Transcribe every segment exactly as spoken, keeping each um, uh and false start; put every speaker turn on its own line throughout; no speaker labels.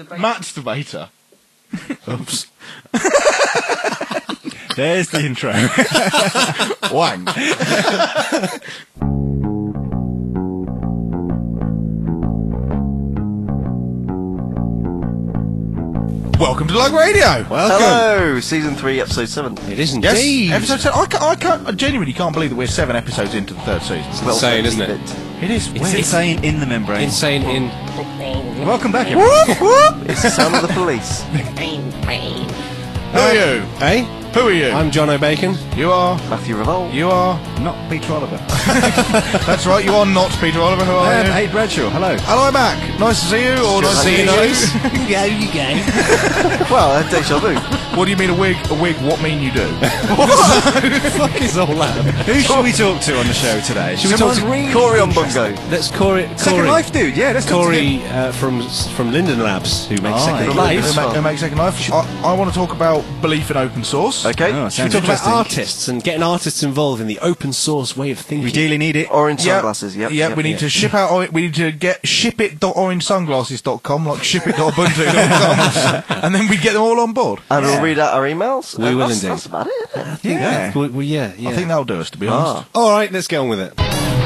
Masturbator. Oops.
There's the intro.
Wang. Welcome to Lug Radio.
Welcome. Hello, season three, episode seven.
It is indeed.
Yes, episode seven. I, can't, I, can't, I genuinely can't believe that we're seven episodes into the third season.
It's insane, isn't it?
It is.
It's
weird.
insane in the membrane.
Insane in...
Welcome back, everyone.
Whoop, whoop. It's the sound of the police.
Who are you?
Hey?
Who are you?
I'm John O'Bacon.
You are?
Matthew Revolt.
You are?
Not Peter Oliver.
That's right, you are not Peter Oliver. Who are
I am
you?
Hayden Bradshaw. Hello.
Hello, I'm back. Nice to see you, or nice to see you.
nice.
Yeah, you go.
Well, uh, deja vu.
What do you mean a wig? A wig, what mean you do?
What the fuck is all that?
Who should we talk to on the show today?
Should we talk to
Corey on Bungo.
That's Corey.
Second
Corey,
Life, dude. Yeah, let's talk to him.
Corey uh, from from Linden Labs, who makes
Oh,
Second
yeah.
Life.
Who make, who make Second Life? I, I want to talk about belief in open source.
Okay.
Oh,
Should we
sounds
talk about
interesting.
artists and getting artists involved in the open source way of thinking?
We really need it.
Orange
Yep.
sunglasses, yep.
Yeah,
yep.
we need
yeah.
to ship out. or- We need to get ship it dot orange sunglasses dot com, like ship it dot ubuntu dot com, and then we get them all on board.
And
Yeah.
we'll read out our emails.
We
and
will
that's,
indeed.
That's about it, isn't it?
Yeah.
Well, well, yeah, yeah.
I think that'll do us, to be honest.
Ah.
All right, let's get on with it.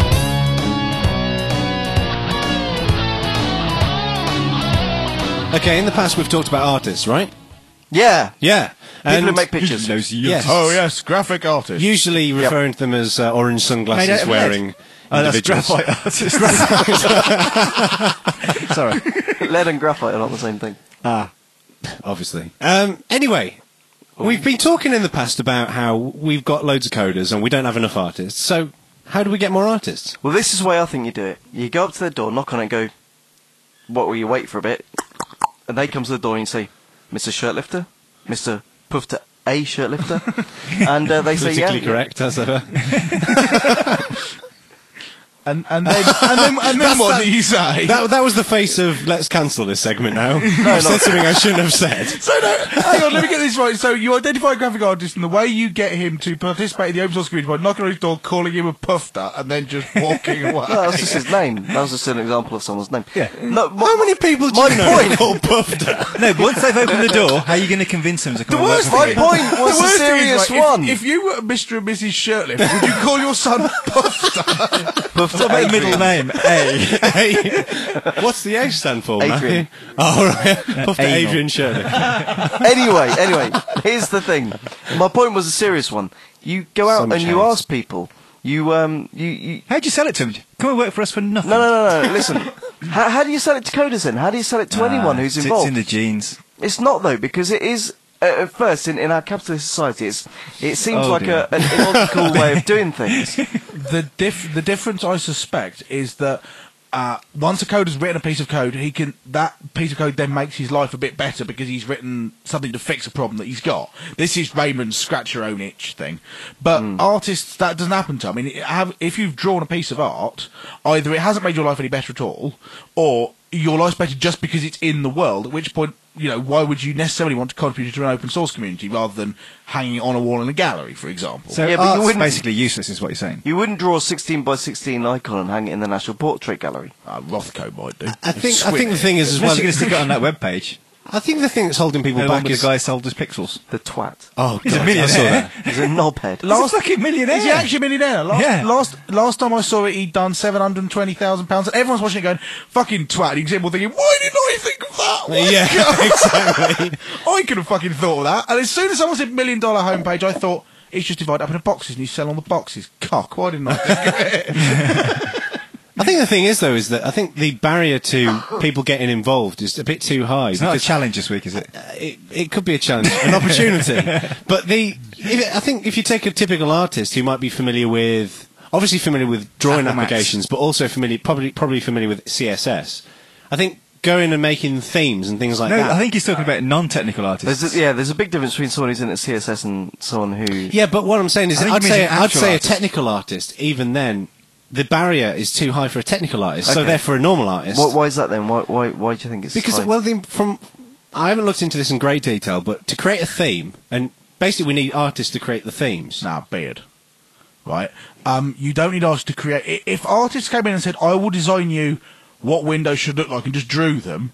Okay, in the past we've talked about artists, right?
Yeah.
Yeah.
People who
And
make pictures.
Yes.
Oh yes, graphic artist.
Usually referring to them as uh, orange sunglasses
Made out of
wearing
lead. Oh, that's
individuals.
graphite artist. Sorry.
Lead and graphite are not the same thing.
Ah, obviously. Um, anyway, we've been talking in the past about how we've got loads of coders and we don't have enough artists. So, how do we get more artists?
Well, this is the way I think you do it. You go up to their door, knock on it, and go, what will you wait for a bit? And they come to the door and you say, Mister Shirtlifter? Mister Puff to A Shirtlifter? And uh, they say, yeah.
Politically correct, as ever.
and and then and then, and then what do you say?
That, that was the face of let's cancel this segment now. I
not-
said something I shouldn't have said.
So no, hang on, let me get this right. So you identify a graphic artist, and the way you get him to participate in the open source community by knocking on his door, calling him a puffer, and then just walking away.
No, that's just his name. That was just an example of someone's name.
Yeah.
No, my,
How many people do
my
you know
point-
called Puffed?
No, once they've opened the door, how are you going to convince them to come
The
and work
worst
for
My
you?
point was
The
a
worst thing is,
serious
right, if-
one.
If, you were Mister and Missus Shirtlift, would you call your son Puffer?
Puff to
What about
Adrian.
middle name? A.
Hey, what's the A stand for,
Adrian.
Matthew? Oh, right. Puffed
Anal.
Adrian Shirley.
Anyway, anyway, here's the thing. My point was a serious one. You go out
So much
and you
hate.
ask people. You um you, you
How'd you sell it to them? Come and work for us for nothing.
no no no no. Listen, how, how do you sell it to coders then? How do you sell it to anyone
Ah,
who's
it's-
involved?
It's in the genes.
It's not though, because it is. Uh, at first, in, in our capitalist society, it's, it seems
Oh,
like
dear.
a, an illogical way of doing things.
the diff- the difference I suspect is that uh, once a coder's written a piece of code, he can that piece of code then makes his life a bit better because he's written something to fix a problem that he's got. This is Raymond's scratch your own itch thing, but artists that doesn't happen to. I mean, it have, if you've drawn a piece of art, either it hasn't made your life any better at all, or your life's better just because it's in the world. At which point, you know, why would you necessarily want to contribute to an open source community rather than hanging it on a wall in a gallery, for example?
So
Yeah, but you
art's
wouldn't-
basically useless, is what you're saying.
You wouldn't draw a sixteen by sixteen icon and hang it in the National Portrait Gallery.
Uh, Rothko might do.
I think I think the thing is as
Unless
well.
you're going to stick it on that webpage.
I think the thing that's holding people
The one
back
with
is
the guy sold us pixels.
The twat.
oh,
He's a
God, I saw
millionaire.
that.
He's a knobhead.
He's a fucking millionaire.
Is he actually a millionaire? Last,
Yeah.
last last time I saw it, he'd done seven hundred and twenty thousand pounds, and everyone's watching it going, "Fucking twat!" And you can see people thinking, "Why didn't I think of that?" Why
Yeah, exactly.
I could have fucking thought of that. And as soon as someone said million dollar homepage, I thought it's just divided up into boxes and you sell on the boxes. Cock! Why didn't I think of it?
I think the thing is, though, is that I think the barrier to people getting involved is a bit too high.
It's not a
because
challenge this week, is it?
it, it could be a challenge, an opportunity. But the, if, I think if you take a typical artist who might be familiar with, obviously familiar with drawing
Apple Max.
applications, but also familiar, probably probably familiar with C S S, I think going and making themes and things like
No,
that.
I think he's talking about non-technical artists.
There's a, yeah, there's a big difference between someone who's into C S S and someone who.
Yeah, but what I'm saying is,
I think
I'd
he means
say
an
I'd
actual
say a
artist.
technical artist. Even then, the barrier is too high for a technical artist. So
Okay.
therefore, a normal artist.
Why, why is that then? Why, why, why do you think it's
Because,
high?
well, the, from I haven't looked into this in great detail, but to create a theme, and basically we need artists to create the themes.
Nah, beard. Right? Um, you don't need artists to create. i- If artists came in and said, "I will design you what Windows should look like," and just drew them,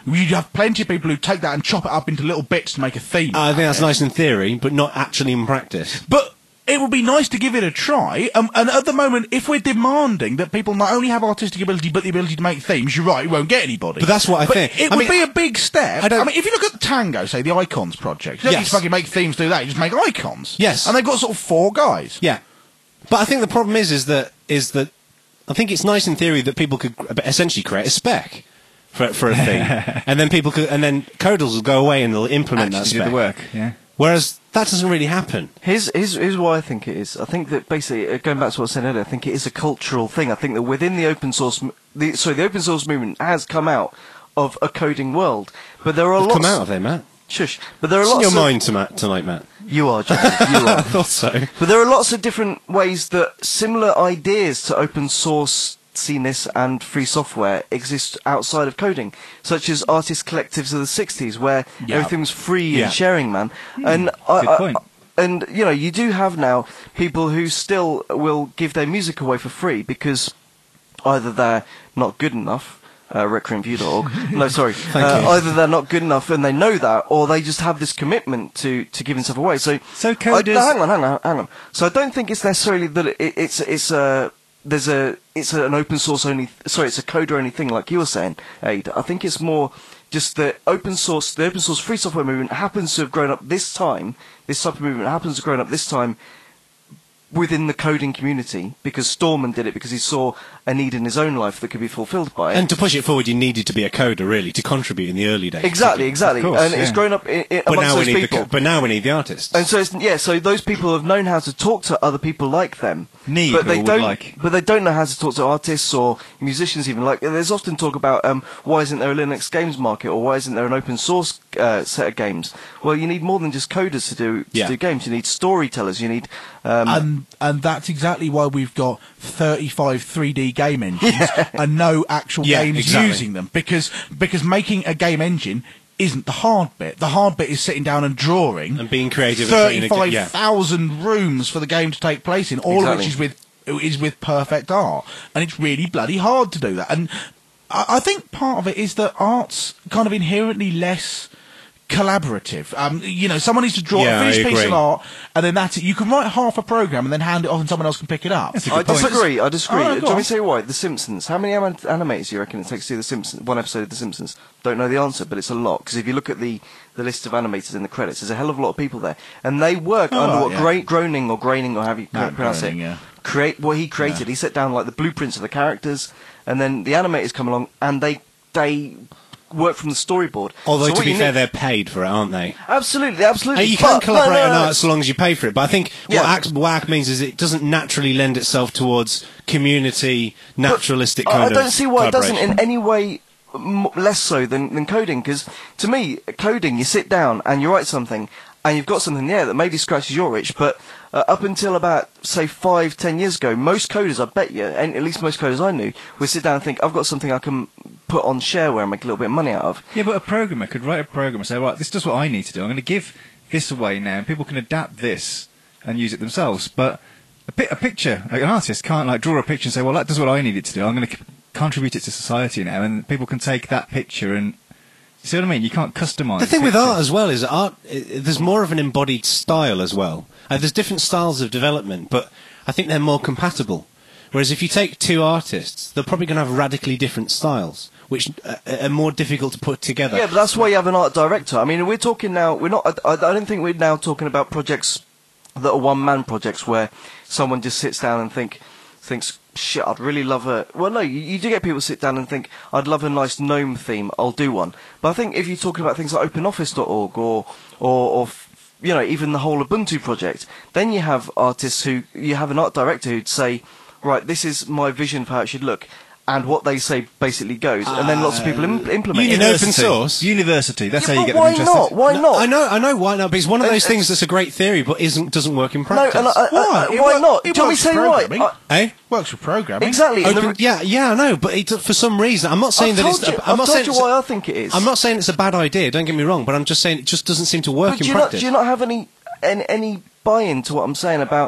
You'd have plenty of people who take that and chop it up into little bits to make a theme.
I think that's
Yeah.
nice in theory, but not actually in practice.
But it would be nice to give it a try. Um, and at the moment, if we're demanding that people not only have artistic ability but the ability to make themes, you're right, you won't get anybody.
But that's what I
But
think.
It
I
would
mean,
be a big step.
I
I,
don't-
mean, if you look at Tango, say the Icons project, you don't
Yes.
just fucking make themes do that. You just make icons.
Yes.
And they've got sort of four guys.
Yeah, but I think the problem is, is that is that I think it's nice in theory that people could essentially create a spec for for a theme, and then people could, and then coders will go away and they'll implement that
Actually
spec.
do the work. Yeah.
Whereas that doesn't really happen.
Here's, here's, here's why I think it is. I think that basically, uh, going back to what I said earlier, I think it is a cultural thing. I think that within the open source, m- the, sorry, the open source movement has come out of a coding world, but there are
They've
lots.
come out of there, Matt.
Shush. But there are
What's in
lots
your
of,
mind to Matt, tonight, Matt?
You are, John. You
I
are.
thought so.
But there are lots of different ways that similar ideas to open source ness and free software exist outside of coding, such as artist collectives of the sixties, where
Yeah.
everything was free
Yeah.
and sharing, man. And I,
Good
I-
point.
and you know, you do have now people who still will give their music away for free because either they're not good enough. Uh, rec cream view dot org. No, sorry. uh,
you.
Either they're not good enough and they know that, or they just have this commitment to, to giving stuff away. So,
So
I-
coders-
no, hang on, hang on, hang on. So I don't think it's necessarily that it, it's it's a there's a it's an open source only. Sorry, it's a coder only thing, like you were saying, Aid. I think it's more just the open source, the open source free software movement happens to have grown up this time. This type of movement happens to have grown up this time within the coding community, because Stallman did it because he saw a need in his own life that could be fulfilled by it.
And to push it forward, you needed to be a coder, really, to contribute in the early days.
Exactly, exactly.
Of course,
and it's
yeah.
grown up in, in,
But
amongst
now, we
those
need the,
people.
co- but now we need the artists.
And so it's, yeah, so those people have known how to talk to other people like them,
Need
but they
or would
don't.
like.
But they don't know how to talk to artists or musicians. Even like there's often talk about um, why isn't there a Linux games market or why isn't there an open source uh, set of games? Well, you need more than just coders to do to
Yeah.
do games. You need storytellers. You need um,
And and that's exactly why we've got thirty-five three D game engines and no actual
Yeah,
games
exactly.
using them, because because making a game engine isn't the hard bit. The hard bit is sitting down and drawing
And being creative and creating a ga-
thirty-five
yeah.
thousand rooms for the game to take place in, all of
Exactly.
which is with is with perfect art, and it's really bloody hard to do that. And I, I think part of it is that art's kind of inherently less collaborative. Um, you know, someone needs to draw
Yeah,
a finished
I
piece
agree.
of art, and then that's it. You can write half a program and then hand it off, and someone else can pick it up.
That's a
I
good point.
disagree. I disagree.
Oh,
Do
go
you want me
on.
to say why? The Simpsons. How many anim- animators do you reckon it takes to do the Simpsons? One episode of The Simpsons. Don't know the answer, but it's a lot. Because if you look at the, the list of animators in the credits, there's a hell of a lot of people there, and they work
Oh,
under
right,
what
yeah.
gra- groaning or graining or however you
No,
pronounce
Groening,
it.
yeah.
Create what he created.
Yeah.
He set down like the blueprints of the characters, and then the animators come along and they they work from the storyboard.
Although,
So
to
what
be
you
fair,
need-
they're paid for it, aren't they?
absolutely, absolutely.
Uh, you
But-
can collaborate
no, no,
on
no.
art so long as you pay for it, but I think
Yeah.
what, act, what ACT means is it doesn't naturally lend itself towards community, naturalistic
But
kind
I
of
don't see why it doesn't
collaboration.
in any way m- less so than, than coding, because to me, coding, you sit down and you write something, and you've got something there that maybe scratches your itch, but uh, up until about, say, five, ten years ago, most coders, I bet you, and at least most coders I knew, would sit down and think, I've got something I can put on shareware and make a little bit of money out of.
Yeah, but a programmer could write a program and say, right, this does what I need to do. I'm going to give this away now, and people can adapt this and use it themselves. But a, pi- a picture, like an artist can't like draw a picture and say, well, that does what I need it to do. I'm going to c- contribute it to society now, and people can take that picture and. You see what I mean? You can't customise.
The thing with
pictures.
art as well is that art. i- There's more of an embodied style as well. Uh, there's different styles of development, but I think they're more compatible. Whereas if you take two artists, they're probably going to have radically different styles, which uh, are more difficult to put together.
Yeah, but that's why you have an art director. I mean, we're talking now, we're not, I, I don't think we're now talking about projects that are one-man projects where someone just sits down and think, thinks, shit, I'd really love a... Well, no, you, you do get people sit down and think, I'd love a nice GNOME theme, I'll do one. But I think if you're talking about things like open office dot org or, or, or you know, even the whole Ubuntu project, then you have artists who, you have an art director who'd say, right, this is my vision for how it should look. And what they say basically goes, and then lots of people im- implement
in
it.
open source.
University. That's
Yeah,
how you
but
get
why
them interested.
not? Why
No,
not?
I know, I know why not. But it's one of
Uh,
those
uh,
things that's a great theory, but isn't doesn't work in
No,
practice.
and I, I,
Why?
I,
It
why
work-
not?
it
Do you want me
works
to say why?
programming.
I-
eh?
Works for programming.
Exactly. and
Open,
the,
yeah, yeah, I know, but it, for some reason, I'm not saying
I've
that
told
it's.
you,
I'm
I've
not
told
saying
you
it's a-
why I think it is.
I'm not saying it's a bad idea. Don't get me wrong, but I'm just saying it just doesn't seem to work
But
in
do you not,
practice.
do you not have any, any any buy-in to what I'm saying about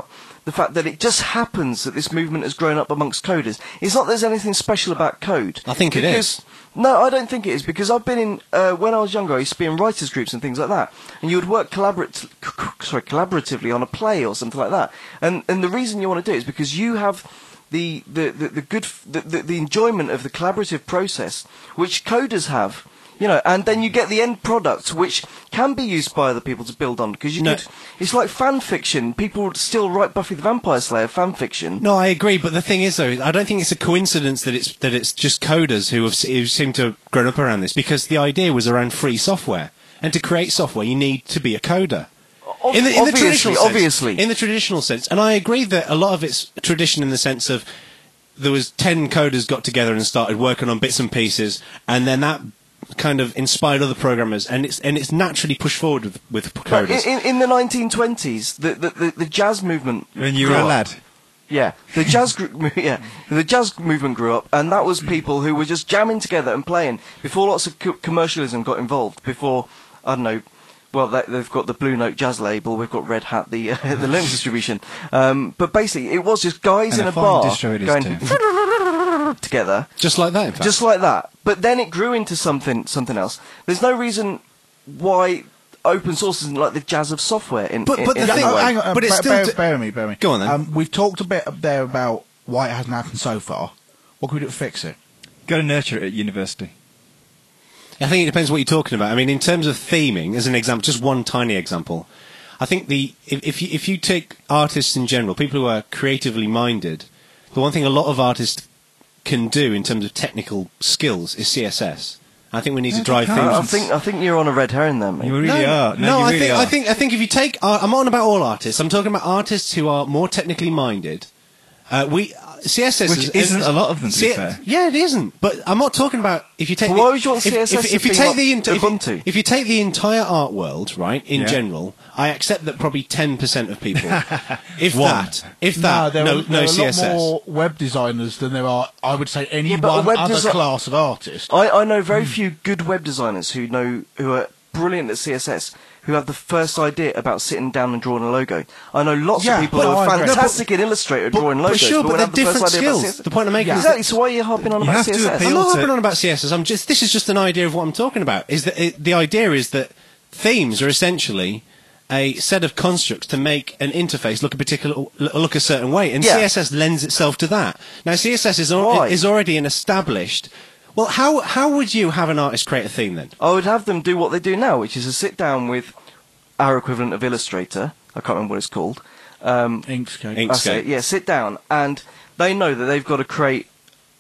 the fact that it just happens that this movement has grown up amongst coders. It's not that there's anything special about code.
I think it
because,
is.
No, I don't think it is, because I've been in, uh, when I was younger, I used to be in writers' groups and things like that, and you would work collaborat- sorry, collaboratively on a play or something like that. And and the reason you want to do it is because you have the the, the, the good, f- the, the, the enjoyment of the collaborative process, which coders have. You know, and then you get the end product, which can be used by other people to build on, because you
No.
could, it's like fan fiction. People still write Buffy the Vampire Slayer fan fiction.
No, I agree, but the thing is, though, I don't think it's a coincidence that it's that it's just coders who have who seem to have grown up around this, because the idea was around free software, and to create software, you need to be a coder.
Ob-
In the, in the
obviously,
traditional sense,
obviously.
in the traditional sense, and I agree that a lot of it's tradition in the sense of there was ten coders got together and started working on bits and pieces, and then that kind of inspired other programmers, and it's and it's naturally pushed forward with, with
But
coders.
in, in, in the nineteen twenties, the, the, the, the jazz movement.
When you
grew
were a
up.
lad.
Yeah, the jazz, gr- yeah, the jazz movement grew up, and that was people who were just jamming together and playing before lots of co- commercialism got involved. Before, I don't know, well, they, they've got the Blue Note jazz label, we've got Red Hat, the uh, the Linux distribution. Um, but basically, it was just guys
And
in
a
a
fine
bar
distro it is
going
too.
together.
Just like that, in fact.
Just like that. But then it grew into something something else. There's no reason why open source isn't like the jazz of software in,
But-
in,
but
in
the
that
thing-
Oh,
way.
hang on, uh,
But it's
bear,
still
bear,
d-
bear with me, bear with me.
Go on, then.
Um, we've talked a bit up there about why it hasn't happened so far. What can we do to fix it?
Got to nurture it at university.
I think it depends what you're talking about. I mean, in terms of theming, as an example, just one tiny example, I think the if, if you if you take artists in general, people who are creatively minded, the one thing a lot of artists can do in terms of technical skills is C S S. I think we need
No,
to drive
they
things.
can't.
I think I think you're on a red herring there, mate.
You really are. No,
no,
you
I
really
think
are.
I think I think if you take, uh, I'm on about all artists. I'm talking about artists who are more technically minded. Uh, we uh, C S S
Which
is,
isn't
is-
a lot of them, to be
C-
fair.
Yeah, it isn't. But I'm not talking about if you take.
But
the-
why would you want
if,
C S S
If, if
to
you
be
take
like
the ent- if,
Ubuntu?
if you take the entire art world, right, in
Yeah.
general, I accept that probably ten percent of people, if
One.
that, if
no,
that,
there
no,
are, there
no
are a
C S S.
lot more web designers than there are, I would say, any
Yeah, but a
one
web
other
desi-
class of artist.
I, I know very few good web designers who know who are brilliant at C S S, who have the first idea about sitting down and drawing a logo. I know lots
Yeah,
of people
but
who are
I agree.
fantastic in Illustrator
But,
drawing
but
logos.
sure, but
won't
they're
have the first
different
idea about
skills.
C S S.
The point I'm making is
Exactly. So why are you harping on
You
about
have to
C S S?
appeal
I'm not
to-
harping on about C S S. I'm just. This is just an idea of what I'm talking about. Is that it, the idea is that themes are essentially a set of constructs to make an interface look a particular look a certain way, and
Yeah.
C S S lends itself to that. Now, C S S is al-
Why?
is already an established. Well, how how would you have an artist create a theme then?
I would have them do what they do now, which is to sit down with our equivalent of Illustrator. I can't remember what it's called. Um,
Inkscape.
Ink-
That's
Inkscape.
it. Yeah, sit down, and they know that they've got to create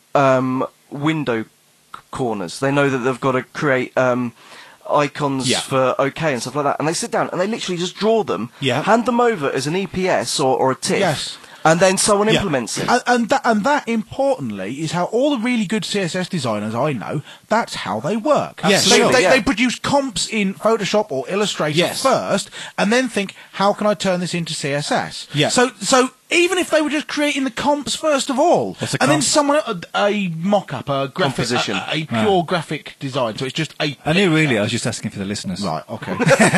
um, window c- corners. They know that they've got to create um, icons
Yeah.
for OK and stuff like that. And they sit down and they literally just draw them,
Yeah.
hand them over as an E P S or, or a TIFF,
Yes.
and then someone
Yeah.
implements it.
And, and that, and that, importantly, is how all the really good C S S designers I know, that's how they work.
Yeah,
they,
sure.
they,
Yeah.
they produce comps in Photoshop or Illustrator
Yes.
first, and then think, how can I turn this into C S S?
Yeah.
So, so even if they were just creating the comps first of all,
What's a
and then
comp?
someone a, a mock-up, a graphic,
Composition.
a, a pure graphic design, so it's just a
I knew really. I was just asking for the listeners.
Right, okay.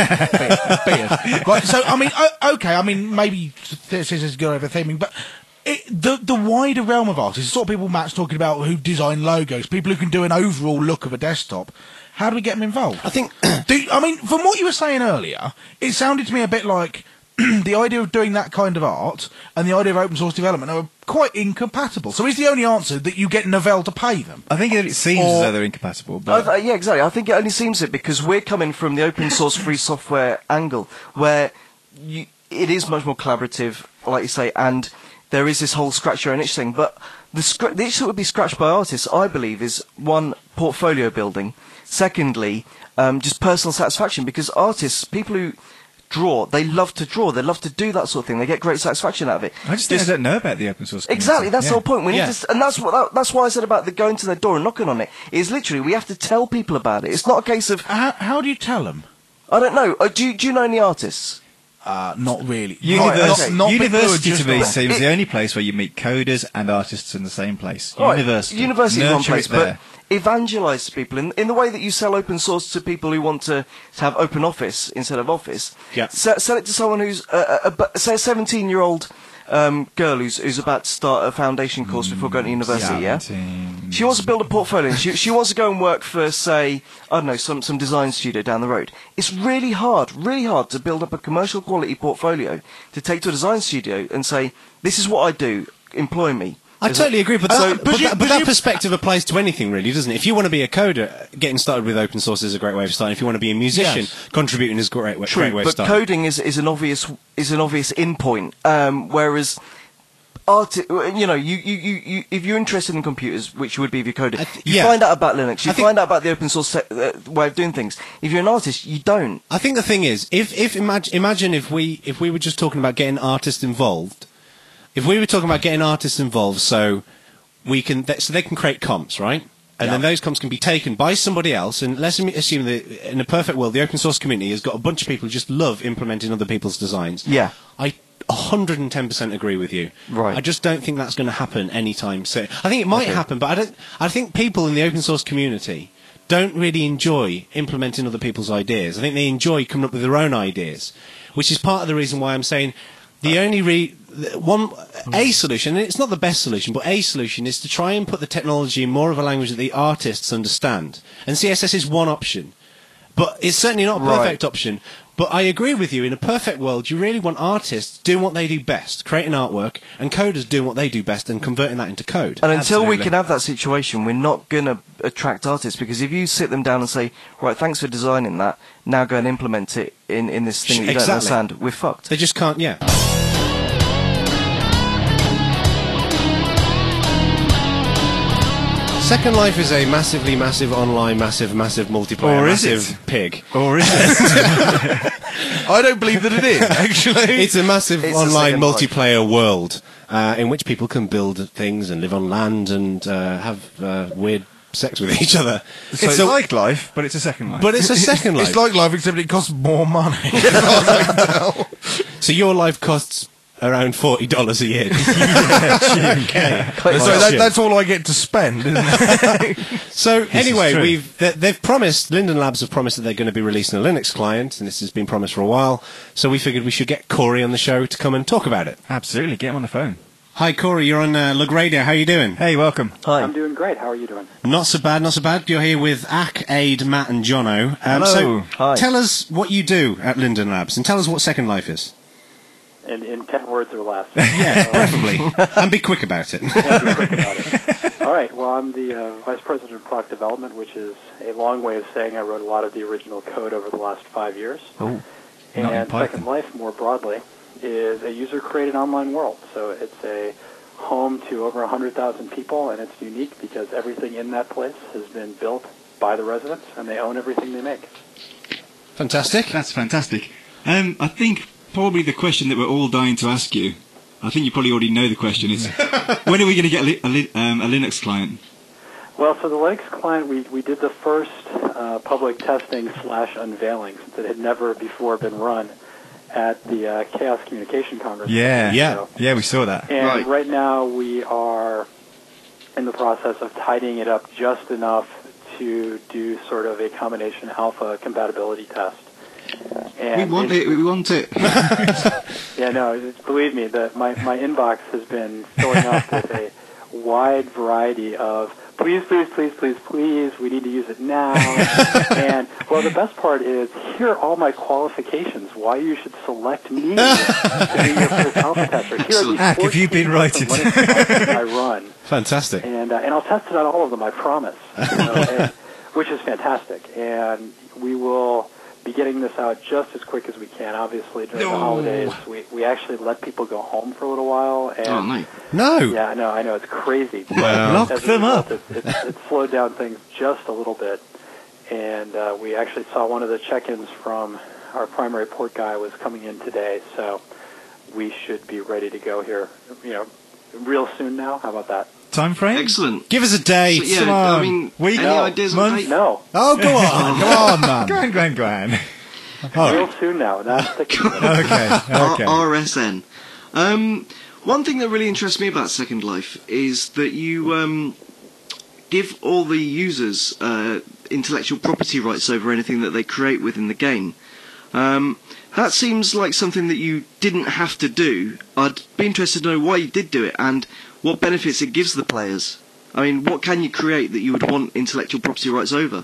Beard, beard. Right, so, I mean, o- okay, I mean, maybe this is good over theming, but it, the the wider realm of artists, the sort of people Matt's talking about who design logos, people who can do an overall look of a desktop, how do we get them involved?
I think
Do, I mean, from what you were saying earlier, it sounded to me a bit like the idea of doing that kind of art and the idea of open source development are quite incompatible. So is the only answer that you get Novell to pay them?
I think it seems
Or-
as though they're incompatible,
I
but
th- yeah, exactly. I think it only seems it because we're coming from the open source free software angle, where you, it is much more collaborative, like you say, and there is this whole scratch your own itch thing. But the, scr- the itch that would be scratched by artists, I believe, is one, portfolio building. Secondly, um, just personal satisfaction, because artists, people who draw, they love to draw, they love to do that sort of thing. They get great satisfaction out of it.
I just think I don't know about the open source community.
Exactly, that's
Yeah.
the whole point. We
Yeah.
need to, and that's what that, that's why I said about the going to their door and knocking on it. Is literally we have to tell people about it. It's not a case of
How, how do you tell them?
I don't know. Uh, do you, do you know any artists?
Uh, not really.
University,
okay.
Not- not people who are
university
just
to me
not-
seems
It-
the only place where you meet coders and artists in the same place.
Right,
University.
University is one
Nurture
place,
it there.
but evangelise to people in, in the way that you sell open source to people who want to, to have open office instead of office.
Yeah.
Se- sell it to someone who's uh, a, a, say a seventeen-year-old um, girl who's who's about to start a foundation course before going to university. Yeah.
seventeen.
She wants to build a portfolio. She she wants to go and work for, say, I don't know, some some design studio down the road. It's really hard, really hard to build up a commercial quality portfolio to take to a design studio and say, this is what I do. Employ me.
I
Is
totally
it-
agree, but,
So-
that,
but
but,
you-
that,
but
but that
you-
perspective applies to anything, really, doesn't it? If you want to be a coder, getting started with open source is a great way of starting. If you want to be a musician,
Yes.
contributing is a great, way-
True,
great way of
but
starting.
coding is is an obvious is an obvious in point. Um, whereas art, you know, you, you, you, you if you're interested in computers, which you would be if you're coding,
I th-
you
yeah.
find out about Linux, you
I think-
find out about the open source se- uh, way of doing things. If you're an artist, you don't.
I think the thing is, if if imagine imagine if we if we were just talking about getting artists involved, if we were talking about getting artists involved, so we can th- so they can create comps, right? And then those comps can be taken by somebody else. And let's am- assume that in a perfect world, the open source community has got a bunch of people who just love implementing other people's designs.
Yeah.
I one hundred ten percent agree with you.
Right.
I just don't think that's going to happen anytime soon. I think it might
Okay.
happen, but I don't. I think people in the open source community don't really enjoy implementing other people's ideas. I think they enjoy coming up with their own ideas, which is part of the reason why I'm saying the only re- the one a solution, and it's not the best solution, but a solution is to try and put the technology in more of a language that the artists understand. And C S S is one option, but it's certainly not a
Right.
perfect option. But I agree with you. In a perfect world, you really want artists doing what they do best, creating artwork, and coders doing what they do best and converting that into code.
And until we
Absolutely.
can have that situation, we're not going to attract artists, because if you sit them down and say, right, thanks for designing that, now go and implement it in, in this thing that you don't
Exactly.
understand, we're fucked.
They just can't, yeah. Second Life is a massively massive online, massive, massive multiplayer,
Or is
massive
it?
pig.
Or is it?
I don't believe that it is, actually.
It's a massive
It's the
online
Second Life.
multiplayer world uh, in which people can build things and live on land and uh, have uh, weird sex with each other.
It's
So-
like life, but it's a second life.
but it's a Second Life.
It's like life, except it costs more money.
So your life costs around forty dollars a year.
Quite
so that, that's all I get to spend, isn't it?
So anyway,
true.
we've they, they've promised. Linden Labs have promised that they're going to be releasing a Linux client, and this has been promised for a while. So we figured we should get Corey on the show to come and talk about it.
Absolutely, get him on the phone.
Hi, Corey. You're on uh, Lug Radio. How are you doing?
Hey, welcome.
Hi.
I'm doing great. How are you doing?
Not so bad, not so bad. You're here with Ak, Aid, Matt, and Jono. Um,
Hello.
So
Hi.
tell us what you do at Linden Labs, and tell us what Second Life is.
In, in ten words or less.
Yeah, preferably, and be quick about it.
Yeah, be quick about it. All right. Well, I'm the uh, Vice President of Product Development, which is a long way of saying I wrote a lot of the original code over the last five years.
Oh.
Not in
And
Python.
Second Life, more broadly, is a user-created online world. So it's a home to over one hundred thousand people, and it's unique because everything in that place has been built by the residents, and they own everything they make.
Fantastic.
That's fantastic. Um, I think probably the question that we're all dying to ask you, I think you probably already know the question, is when are we going to get a, li- a, li- um, a Linux client?
Well, so the Linux client, we, we did the first uh, public testing slash unveiling, since it had never before been run at the uh, Chaos Communication Congress.
Yeah,
Yeah.
So-
yeah, we saw that.
And
Right.
right. now we are in the process of tidying it up just enough to do sort of a combination alpha compatibility test. And
we want it, we want it.
Yeah, no, it's- believe me, that my, my inbox has been filling up with a wide variety of please, please, please, please, please, we need to use it now. And, well, the best part is, here are all my qualifications, why you should select me to be your first alpha tester. Here are these
Ak, have you been
fourteen
writing?
Linux devices I run.
Fantastic.
And, uh, and I'll test it on all of them, I promise, you know, and, which is fantastic. And we will be getting this out just as quick as we can. Obviously, during the
No.
holidays, we, we actually let people go home for a little while. And
Oh, no.
No.
yeah, I know, I know, it's crazy.
Well, lock
As a
them
result,
up.
It, it, it slowed down things just a little bit. And uh, we actually saw one of the check-ins from our primary port guy was coming in today, so we should be ready to go here, you know, real soon now. How about that?
Time frame?
Excellent.
Give us a date.
So, yeah,
Come
I
on.
mean,
Week?
any
No.
ideas
Month?
on date?
No,
Oh, go on.
Come on, man.
Go on, go on, go on.
real soon now. That's the key.
Okay, okay.
R- RSN. Um, one thing that really interests me about Second Life is that you um, give all the users uh, intellectual property rights over anything that they create within the game.
Um, that seems like something that you didn't have to do. I'd be interested to know why you did do it and what benefits it gives the players. I mean, what can you create that you would want intellectual property rights over?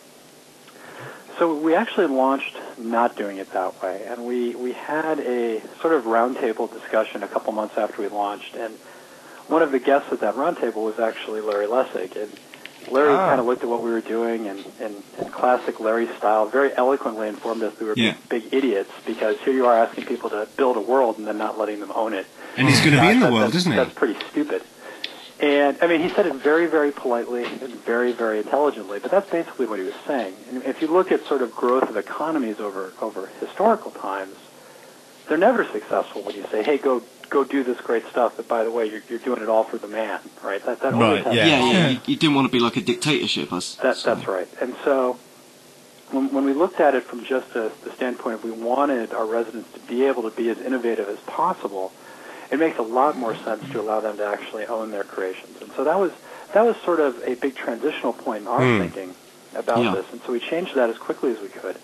So we actually launched not doing it that way, and we, we had a sort of roundtable discussion a couple months after we launched, and one of the guests at that roundtable was actually Larry Lessig, and Larry
Ah.
kind of looked at what we were doing, and in classic Larry style, very eloquently informed us that we were
Yeah.
big, big idiots, because here you are asking people to build a world and then not letting them own it.
And he's going to be in the
That-
world,
that's,
isn't he?
That's pretty stupid. And, I mean, he said it very, very politely and very, very intelligently, but that's basically what he was saying. And if you look at sort of growth of economies over, over historical times, they're never successful when you say, hey, go go do this great stuff, but by the way, you're, you're doing it all for the man, right? That, that always
Right,
has
yeah.
Yeah, yeah. You, you didn't want to be like a dictatorship. Us.
that, that's right. And so when, when we looked at it from just a, the standpoint of we wanted our residents to be able to be as innovative as possible, it makes a lot more sense to allow them to actually own their creations. And so that was that was sort of a big transitional point in our
Hmm.
thinking about
Yeah.
this. And so we changed that as quickly as we could.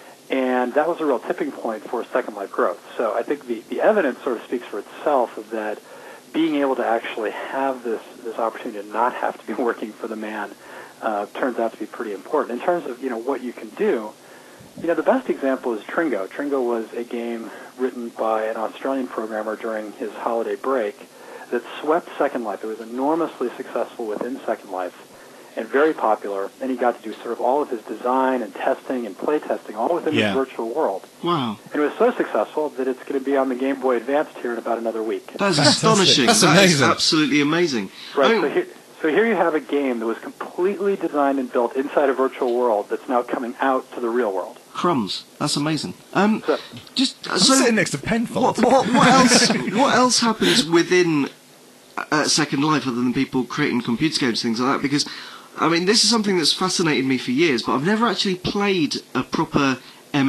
And that was a real tipping point for Second Life growth. So I think the, the evidence sort of speaks for itself of that being able to actually have this, this opportunity to not have to be working for the man uh, turns out to be pretty important. In terms of, you know, what you can do, you know, the best example is Tringo. Tringo was a game written by an Australian programmer during his holiday break that swept Second Life. It was enormously successful within Second Life and very popular, and he got to do sort of all of his design and testing and play testing all within
Yeah.
this virtual world.
Wow.
And it was so successful that it's going to be on the Game Boy Advance here in about another week.
That's astonishing.
That's
That is
amazing.
absolutely amazing.
Right.
I
So
mean,
here, so here you have a game that was completely designed and built inside a virtual world that's now coming out to the real world.
crumbs. That's amazing. Um,
So-
just uh,
I'm
so
sitting next to Penfold.
what, what, what else? What else happens within uh, Second Life other than people creating computer games, things like that? Because I mean, this is something that's fascinated me for years, but I've never actually played a proper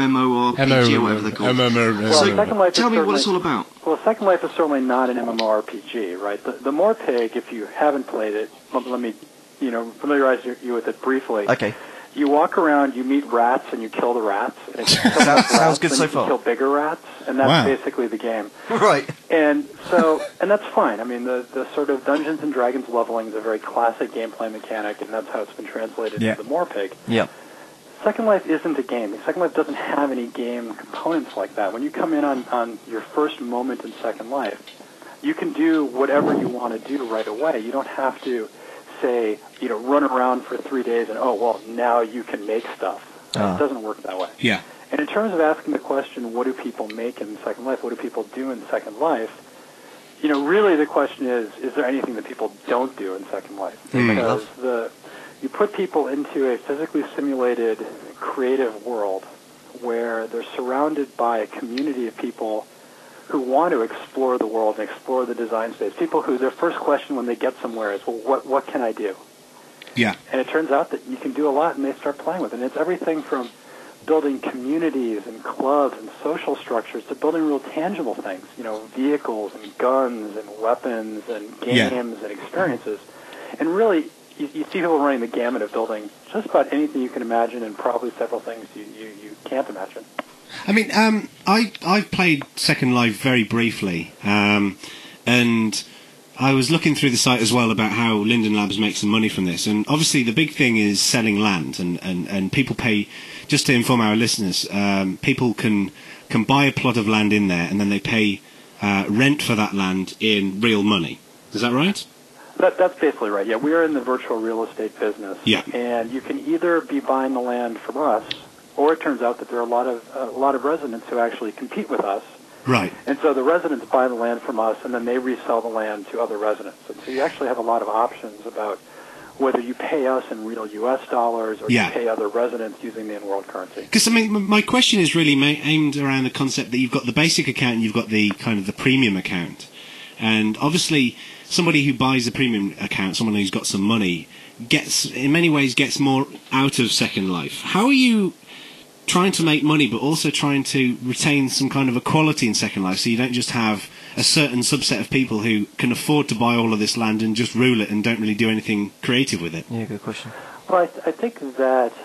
MMORPG or whatever they're called.
Well,
So
Second Life
tell
is
me what it's
certainly-
all about.
Well, Second Life is certainly not an MMORPG, right? The, the Morpig, if you haven't played it, let, let me, you know, familiarize you, you with it briefly.
Okay.
You walk around, you meet rats, and you kill the rats. And if you kill
Sounds-
enough
sounds
rats,
good
then
so
you can
far.
Kill bigger rats, and that's
Wow.
basically the game.
Right.
And so, and that's fine. I mean, the, the sort of Dungeons and Dragons leveling is a very classic gameplay mechanic, and that's how it's been translated
Yeah.
into the Morpig.
Yeah.
Second Life isn't a game. Second Life doesn't have any game components like that. When you come in on, on your first moment in Second Life, you can do whatever you want to do right away. You don't have to say, you know, run around for three days and, oh, well, now you can make stuff.
Ah.
It doesn't work that way.
Yeah.
And in terms of asking the question, what do people make in Second Life? What do people do in Second Life? You know, really the question is, is there anything that people don't do in Second Life? Because the you put people into a physically simulated creative world where they're surrounded by a community of people who want to explore the world and explore the design space. People who their first question when they get somewhere is, well, what, what can I do?
Yeah.
And it turns out that you can do a lot, and they start playing with it. And it's everything from building communities and clubs and social structures to building real tangible things, you know, vehicles and guns and weapons and
Yeah.
games and experiences. And really, you, you see people running the gamut of building just about anything you can imagine and probably several things you, you, you can't imagine.
I mean, um, I I've played Second Life very briefly, um, and I was looking through the site as well about how Linden Labs makes some money from this. And obviously, the big thing is selling land, and, and, and people pay. Just to inform our listeners, um, people can can buy a plot of land in there, and then they pay uh, rent for that land in real money. Is that right?
That, that's basically right. Yeah, we are in the virtual real estate business.
Yeah.
And you can either be buying the land from us, or it turns out that there are a lot of a lot of residents who actually compete with us.
Right.
And so the residents buy the land from us, and then they resell the land to other residents. And so you actually have a lot of options about whether you pay us in real U S dollars or
Yeah.
you pay other residents using the in-world currency.
Because I mean, m- my question is really ma- aimed around the concept that you've got the basic account and you've got the kind of the premium account, and obviously somebody who buys the premium account, someone who's got some money, gets in many ways gets more out of Second Life. How are you trying to make money, but also trying to retain some kind of equality in Second Life, so you don't just have a certain subset of people who can afford to buy all of this land and just rule it and don't really do anything creative with it?
Yeah, good question.
Well, I, th- I think that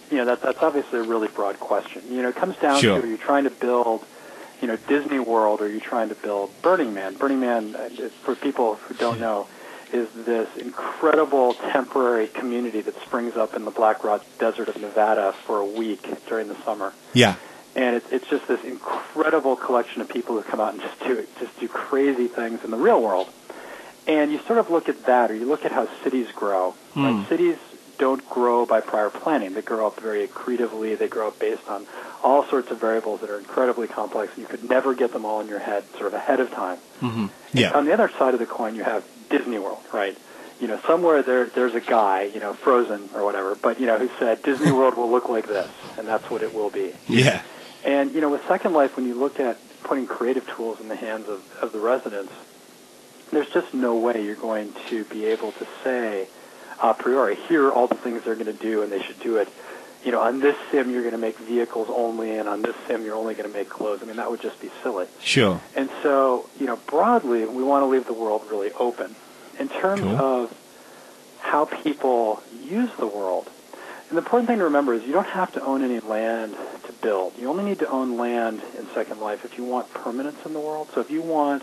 you know, that, that's obviously a really broad question. You know, it comes down
Sure.
to, are you trying to build, you know, Disney World, or are you trying to build Burning Man? Burning Man, uh, for people who don't know, is this incredible temporary community that springs up in the Black Rock Desert of Nevada for a week during the summer.
Yeah.
And it's it's just this incredible collection of people who come out and just do just do crazy things in the real world. And you sort of look at that, or you look at how cities grow.
Hmm.
Like, cities don't grow by prior planning. They grow up very accretively. They grow up based on all sorts of variables that are incredibly complex, and you could never get them all in your head sort of ahead of time.
Mm-hmm.
Yeah.
On the other side of the coin, you have Disney World, right? You know, somewhere there there's a guy, you know, Frozen or whatever, but, you know, who said Disney World will look like this, and that's what it will be.
Yeah.
And, you know, with Second Life, when you look at putting creative tools in the hands of, of the residents, there's just no way you're going to be able to say a priori, here are all the things they're going to do, and they should do it. You know, on this sim, you're going to make vehicles only, and on this sim, you're only going to make clothes. I mean, that would just be silly.
Sure.
And so, you know, broadly, we want to leave the world really open. In terms
Cool.
of how people use the world, and the important thing to remember is you don't have to own any land to build. You only need to own land in Second Life if you want permanence in the world. So if you want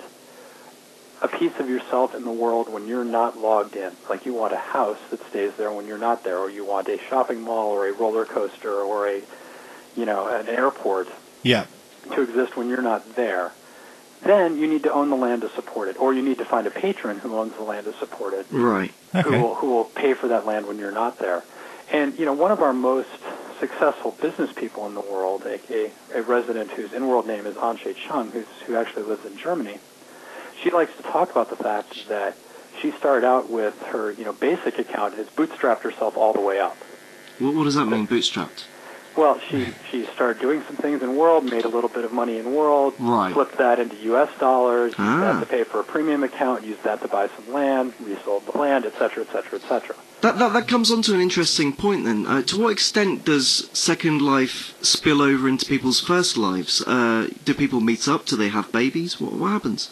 a piece of yourself in the world when you're not logged in, like you want a house that stays there when you're not there, or you want a shopping mall or a roller coaster or a, you know, an airport
Yeah.
to exist when you're not there, then you need to own the land to support it, or you need to find a patron who owns the land to support it,
Right.
who
Okay.
will who will pay for that land when you're not there. And, you know, one of our most successful business people in the world, a, a, a resident whose in-world name is Anshe Chung, who's, who actually lives in Germany, she likes to talk about the fact that she started out with her, you know, basic account, has bootstrapped herself all the way up.
What, what does that mean, bootstrapped?
Well, she, she started doing some things in World, made a little bit of money in World,
Right.
flipped that into U S dollars, used
Ah.
that to pay for a premium account, used that to buy some land, resold the land, et cetera, et cetera, et cetera.
That, that, that comes on to an interesting point then. Uh, to what extent does Second Life spill over into people's first lives? Uh, do people meet up? Do they have babies? What, what happens?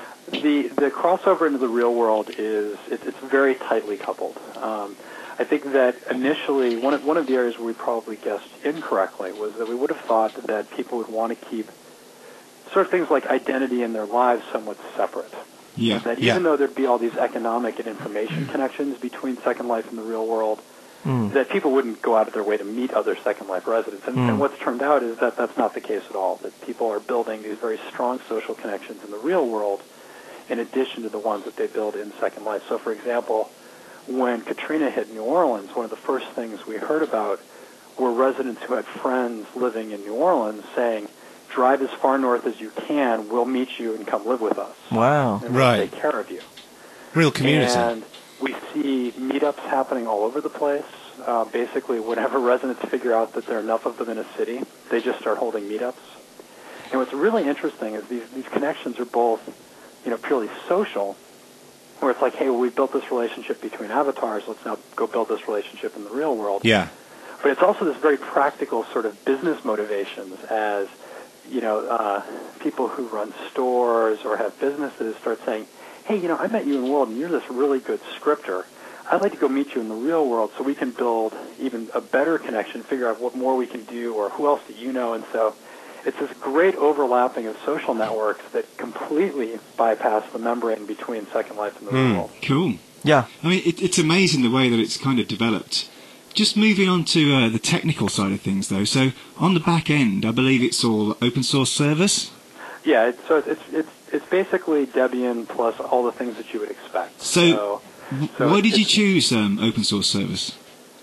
The the crossover into the real world is it, it's very tightly coupled. Um, I think that initially one of one of the areas where we probably guessed incorrectly was that we would have thought that people would want to keep sort of things like identity in their lives somewhat separate.
Yeah.
That
Yeah.
even though there'd be all these economic and information connections between Second Life and the real world, that people wouldn't go out of their way to meet other Second Life residents. And, and what's turned out is that that's not the case at all, that people are building these very strong social connections in the real world in addition to the ones that they build in Second Life. So, for example, when Katrina hit New Orleans, one of the first things we heard about were residents who had friends living in New Orleans saying, drive as far north as you can, we'll meet you and come live with us.
Wow.
And we'll
Right.
take care of you.
Real community.
And we see meetups happening all over the place. Uh, basically, whenever residents figure out that there are enough of them in a city, they just start holding meetups. And what's really interesting is these, these connections are both, you know, purely social, where it's like, hey, well, we built this relationship between avatars, let's now go build this relationship in the real world.
Yeah.
But it's also this very practical sort of business motivations as, you know, uh, people who run stores or have businesses start saying, hey, you know, I met you in World and you're this really good scripter. I'd like to go meet you in the real world so we can build even a better connection, figure out what more we can do or who else do you know. And so it's this great overlapping of social networks that completely bypass the membrane between Second Life and the real world.
Cool.
Yeah.
I mean, it, it's amazing the way that it's kind of developed. Just moving on to uh, the technical side of things, though. So on the back end, I believe it's all open source service.
Yeah, it's, so it's it's it's basically Debian plus all the things that you would expect.
So, w-
so
why did you
it's-
choose um, open source service?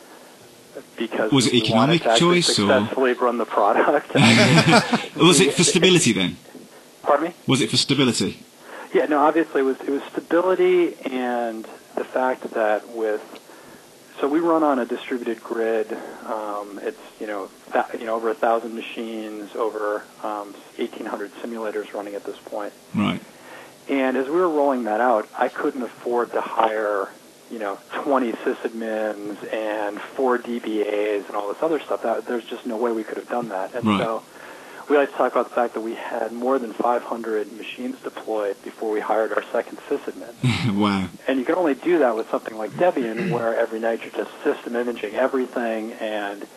Because
Was it
we
economic
wanted to actually
choice, or-
successfully run the product. I mean,
Was it for stability then?
Pardon me?
Was it for stability?
Yeah, no, obviously it was, it was stability and the fact that with, so we run on a distributed grid. Um, it's, you know, th- you know, over a thousand machines, over um, eighteen hundred simulators running at this point.
Right.
And as we were rolling that out, I couldn't afford to hire, you know, twenty sysadmins and four D B As and all this other stuff. That, there's just no way we could have done that. And
Right.
so we like to talk about the fact that we had more than five hundred machines deployed before we hired our second sysadmin.
Wow.
And you can only do that with something like Debian, where every night you're just system imaging everything and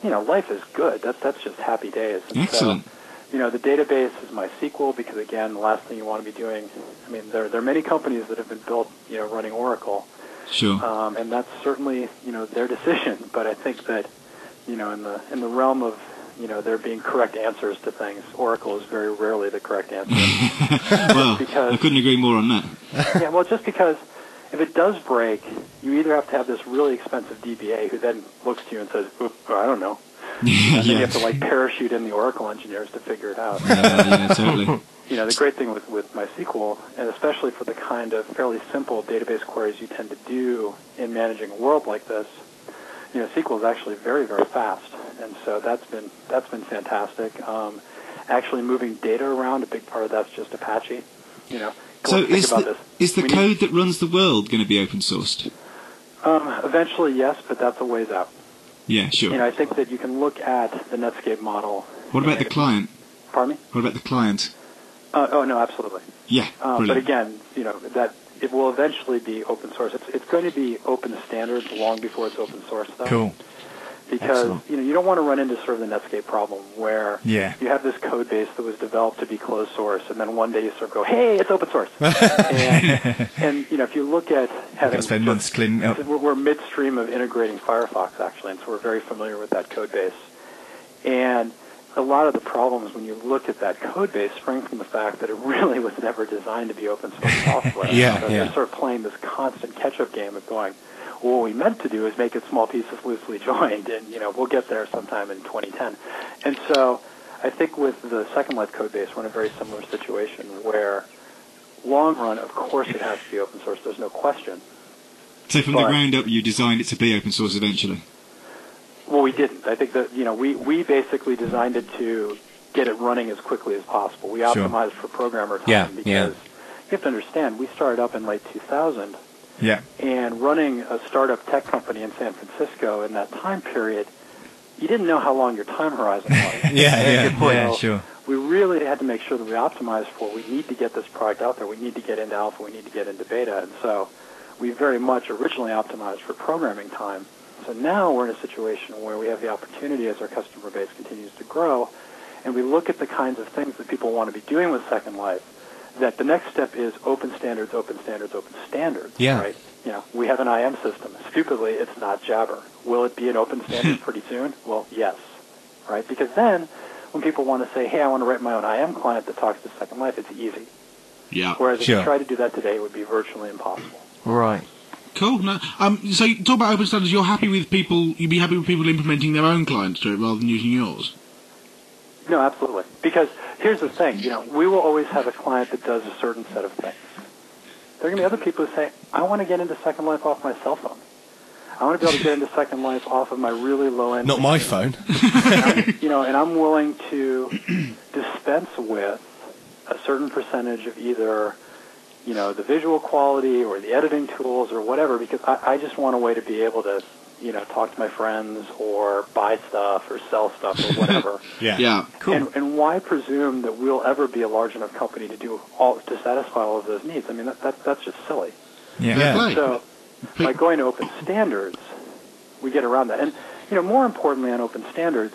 you know, life is good. That, that's just happy days. And
Excellent.
So, you know, the database is MySQL because, again, the last thing you want to be doing, I mean, there, there are many companies that have been built, you know, running Oracle.
Sure.
Um, and that's certainly, you know, their decision. But I think that, you know, in the in the realm of, you know, there being correct answers to things, Oracle is very rarely the correct answer.
Well,
because,
I couldn't agree more on that.
yeah, well, just because if it does break, you either have to have this really expensive D B A who then looks to you and says, "Oop, I don't know."
yeah,
And then you have to, like, parachute in the Oracle engineers to figure it out.
yeah, yeah, totally.
You know, the great thing with, with MySQL, and especially for the kind of fairly simple database queries you tend to do in managing a world like this, you know, S Q L is actually very, very fast. And so that's been that's been fantastic. Um, actually moving data around, a big part of that's just Apache. You know,
So
think
is
about
the,
this.
is the
We
code
need,
that runs the world going to be open sourced?
um, eventually, yes, but that's a ways out.
Yeah, sure.
You know, I think that you can look at the Netscape model.
What about the client?
Pardon me?
What about the client?
Uh, oh, no, absolutely.
Yeah,
Uh, but
brilliant.
again, you know, that it will eventually be open source. It's, it's going to be open standards long before it's open source, though.
Cool.
Because,
Excellent.
you know, you don't want to run into sort of the Netscape problem where
Yeah.
you have this code base that was developed to be closed source, and then one day you sort of go, hey, it's open source. and, and, you know, if you look at having...
Gotta spend months cleaning up.
We're, we're midstream of integrating Firefox, actually, and so we're very familiar with that code base. And a lot of the problems when you look at that code base spring from the fact that it really was never designed to be open source software.
Yeah,
so
yeah.
They're sort of playing this constant catch-up game of going, well, what we meant to do is make it small pieces loosely joined, and, you know, we'll get there sometime in twenty ten. And so I think with the Second Life code base, we're in a very similar situation where long run, of course it has to be open source, there's no question.
So from the
but-
ground up, you designed it to be open source eventually.
Well, we didn't. I think that, you know, we, we basically designed it to get it running as quickly as possible. We
Sure.
optimized for programmer time
Yeah,
because
yeah.
you have to understand, we started up in late two thousand,
Yeah.
and running a startup tech company in San Francisco in that time period, you didn't know how long your time horizon was.
Yeah, yeah.
good point.
Yeah,
So
sure.
we really had to make sure that we optimized for, we need to get this product out there, we need to get into alpha, we need to get into beta, and so we very much originally optimized for programming time. So now we're in a situation where we have the opportunity as our customer base continues to grow, and we look at the kinds of things that people want to be doing with Second Life, that the next step is open standards, open standards, open standards.
Yeah.
Right? You know, we have an I M system. Stupidly, it's not Jabber. Will it be an open standard pretty soon? Well, yes. Right? Because then, when people want to say, hey, I want to write my own I M client that talks to Second Life, it's easy.
Yeah.
Whereas if
Sure.
you try to do that today, it would be virtually impossible.
Right.
Cool. No, um, so you talk about open standards. You're happy with people. You'd be happy with people implementing their own clients to it rather than using yours.
No, absolutely. Because here's the thing, you know, we will always have a client that does a certain set of things. There are going to be other people who say, I want to get into Second Life off my cell phone. I want to be able to get into Second Life off of my really low-end...
Not my phone.
You know, and I'm willing to dispense with a certain percentage of either, you know, the visual quality or the editing tools or whatever, because I, I just want a way to be able to, you know, talk to my friends or buy stuff or sell stuff or whatever.
Yeah.
Yeah.
Cool.
And, and why presume that we'll ever be a large enough company to do all to satisfy all of those needs? I mean, that, that that's just silly.
Yeah.
Fair play.
So by going to open standards, we get around that. And you know, more importantly, on open standards,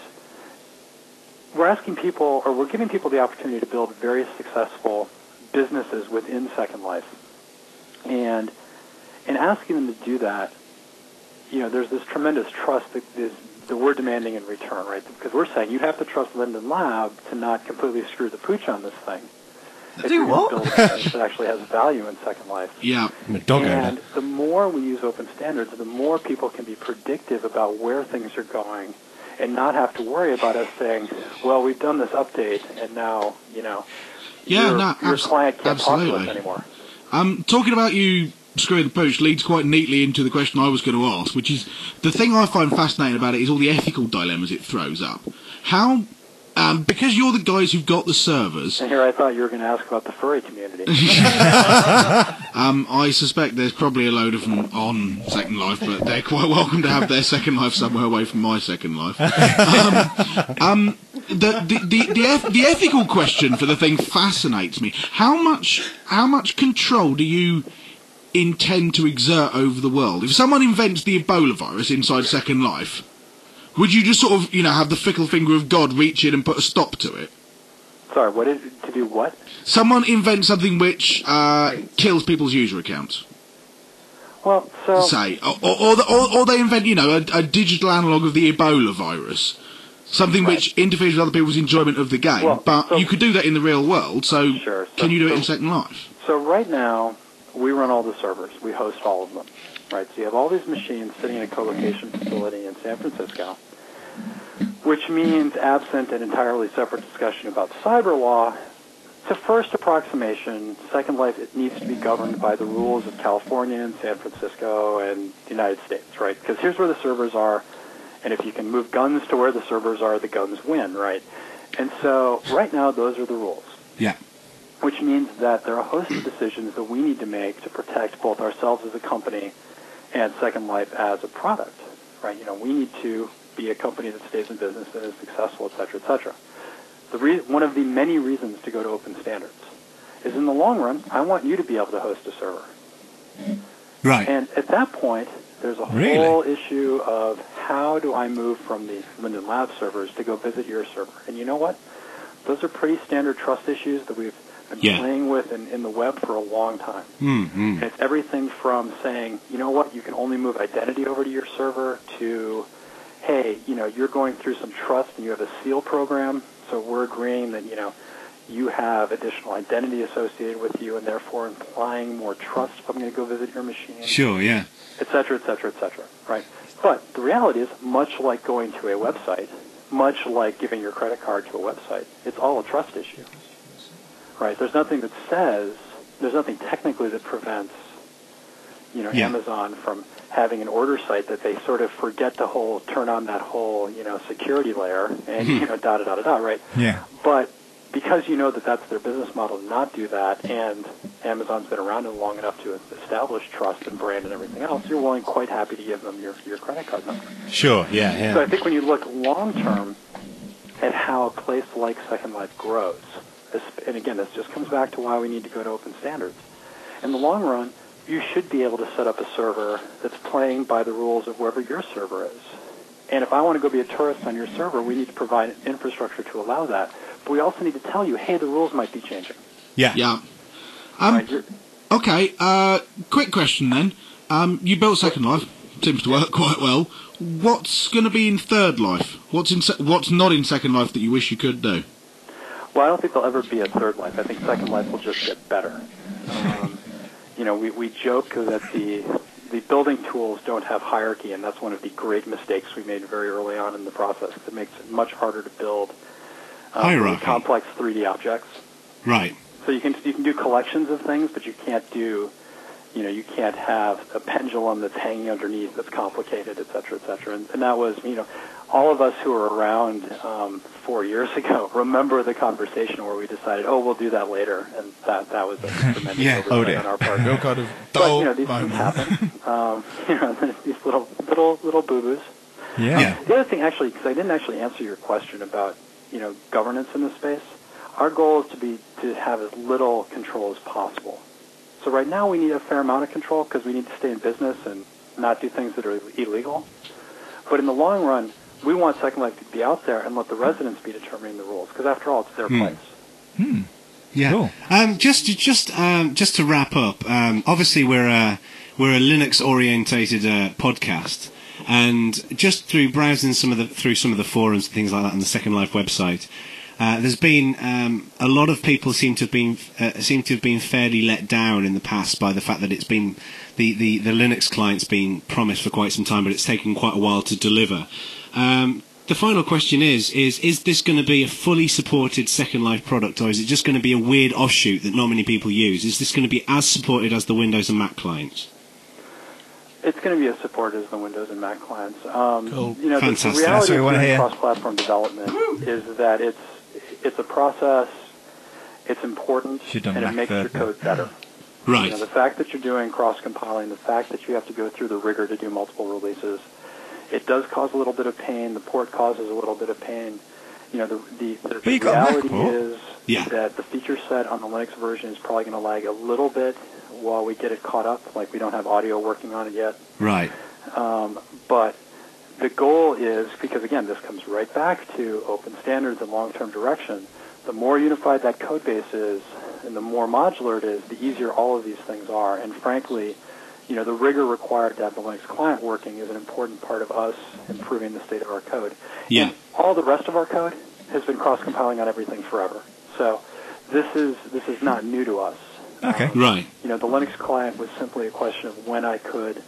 we're asking people, or we're giving people the opportunity to build very successful businesses within Second Life. And in asking them to do that, you know, there's this tremendous trust that is that we're demanding in return, right? Because we're saying you have to trust Linden Lab to not completely screw the pooch on this thing. If
Do
you're gonna
what?
build a business that actually has value in Second Life.
Yeah.
I'm a dog
And
owner.
the more we use open standards, the more people can be predictive about where things are going and not have to worry about us saying, well, we've done this update and now, you know,
Yeah,
your,
no,
your
abs-
client can't talk to
absolutely.
us anymore.
Um, talking about you screwing the pooch leads quite neatly into the question I was going to ask, which is the thing I find fascinating about it is all the ethical dilemmas it throws up. How, um, because you're the guys who've got the servers,
And here I thought you were going to ask about the furry community.
um, I suspect there's probably a load of them on Second Life, but they're quite welcome to have their Second Life somewhere away from my Second Life. Um, um, the the the the, eth- the ethical question for the thing fascinates me. How much how much control do you intend to exert over the world? If someone invents the Ebola virus inside Second Life, Would you just sort of, you know, have the fickle finger of God reach in and put a stop to it?
Sorry, what is to do what?
Someone invents something which uh, kills people's user accounts.
Well, so
Say, or, or, or, the, or, or they invent, you know, a, a digital analogue of the Ebola virus. Something
Right.
which interferes with other people's enjoyment of the game.
Well,
but
so-
you could do that in the real world, so,
Sure, so-
can you do it in
so-
Second Life?
So right now, we run all the servers. We host all of them. Right. So you have all these machines sitting in a co-location facility in San Francisco, which means, absent an entirely separate discussion about cyber law, to first approximation, Second Life, it needs to be governed by the rules of California and San Francisco and the United States, right? Because here's where the servers are, and if you can move guns to where the servers are, the guns win, right? And so right now, those are the rules.
Yeah.
Which means that there are a host of decisions that we need to make to protect both ourselves as a company and Second Life as a product, right? You know, we need to be a company that stays in business and is successful, et cetera, et cetera. The re- one of the many reasons to go to open standards is, in the long run, I want you to be able to host a server.
Right.
And at that point, there's a
Really?
whole issue of how do I move from the Linden Lab servers to go visit your server? And you know what? Those are pretty standard trust issues that we've been
Yeah.
playing with in, in the web for a long time.
Mm-hmm.
And it's everything from saying, you know what, you can only move identity over to your server, to, hey, you know, you're going through some trust and you have a SEAL program, so we're agreeing that, you know, you have additional identity associated with you and therefore implying more trust if I'm going to go visit your machine,
Sure, yeah.
et cetera, et cetera, et cetera, right? But the reality is, much like going to a website, much like giving your credit card to a website, it's all a trust issue, right? There's nothing that says, there's nothing technically that prevents, you know,
Yeah.
Amazon from having an order site that they sort of forget to whole, turn on that whole, you know, security layer and, you know, da da da da da, right?
Yeah.
But because you know that that's their business model to not do that, and Amazon's been around long enough to establish trust and brand and everything else, you're willing, quite happy to give them your, your credit card number.
Sure, yeah, yeah.
So I think when you look long term at how a place like Second Life grows, this, and again, this just comes back to why we need to go to open standards. In the long run, you should be able to set up a server that's playing by the rules of wherever your server is. And if I want to go be a tourist on your server, we need to provide infrastructure to allow that. But we also need to tell you, hey, the rules might be changing.
Yeah.
Yeah. Um,
Right? You're-
okay, uh, quick question then. Um, you built Second Life. Seems to work quite well. What's going to be in Third Life? What's in? Se- what's not in Second Life that you wish you could do?
Well, I don't think there'll ever be a Third Life. I think Second Life will just get better. Um, you know, we, we joke that the the building tools don't have hierarchy, and that's one of the great mistakes we made very early on in the process. It makes it much harder to build um, really
Hierarchy.
complex three D objects.
Right.
So you can you can do collections of things, but you can't do, you know, you can't have a pendulum that's hanging underneath that's complicated, et cetera, et cetera. And, and that was, you know, all of us who were around um, four years ago remember the conversation where we decided, oh, we'll do that later, and that that was a tremendous
Yeah.
oversight
Oh, dear.
on our part.
Real kind of
But
dull
you know, these
moment.
things happen. um, you know, these little little little boo boos.
Yeah.
Yeah.
The other thing, actually, because I didn't actually answer your question about, you know, governance in this space, our goal is to be to have as little control as possible. So right now we need a fair amount of control because we need to stay in business and not do things that are illegal. But in the long run, we want Second Life to be out there and let the residents be determining the rules because, after all, it's their
Hmm.
place.
Yeah.
Cool.
Um, just to, just um, just to wrap up. Um, obviously, we're a we're a Linux orientated uh, podcast, and just through browsing some of the through some of the forums and things like that on the Second Life website, uh, there's been um, a lot of people seem to have been uh, seem to have been fairly let down in the past by the fact that it's been the, the, the Linux client's been promised for quite some time, but it's taken quite a while to deliver. Um, The final question is, is, is this going to be a fully supported Second Life product, or is it just going to be a weird offshoot that not many people use? Is this going to be as supported as the Windows and Mac clients?
It's going to be as supported as the Windows and Mac clients. Um,
Cool.
You know, the, the
Fantastic.
That's what
reality
we
of
wanna
doing
hear.
cross-platform development is that it's it's a process. It's important,
Should've done
and it
Mac
makes your
third,
code better.
Right.
You know, the fact that you're doing cross-compiling, the fact that you have to go through the rigor to do multiple releases, it does cause a little bit of pain. The port causes a little bit of pain. You know, the the, the,
But
the
you got Mac
reality
port.
is
Yeah.
that the feature set on the Linux version is probably going to lag a little bit while we get it caught up. Like, we don't have audio working on it yet.
Right.
Um, but the goal is, because again, this comes right back to open standards and long-term direction, the more unified that code base is and the more modular it is, the easier all of these things are. And frankly, you know, the rigor required to have the Linux client working is an important part of us improving the state of our code.
Yeah.
And all the rest of our code has been cross-compiling on everything forever. So this is this is not new to us.
Okay.
Um,
Right.
You know, the Linux client was simply a question of when I could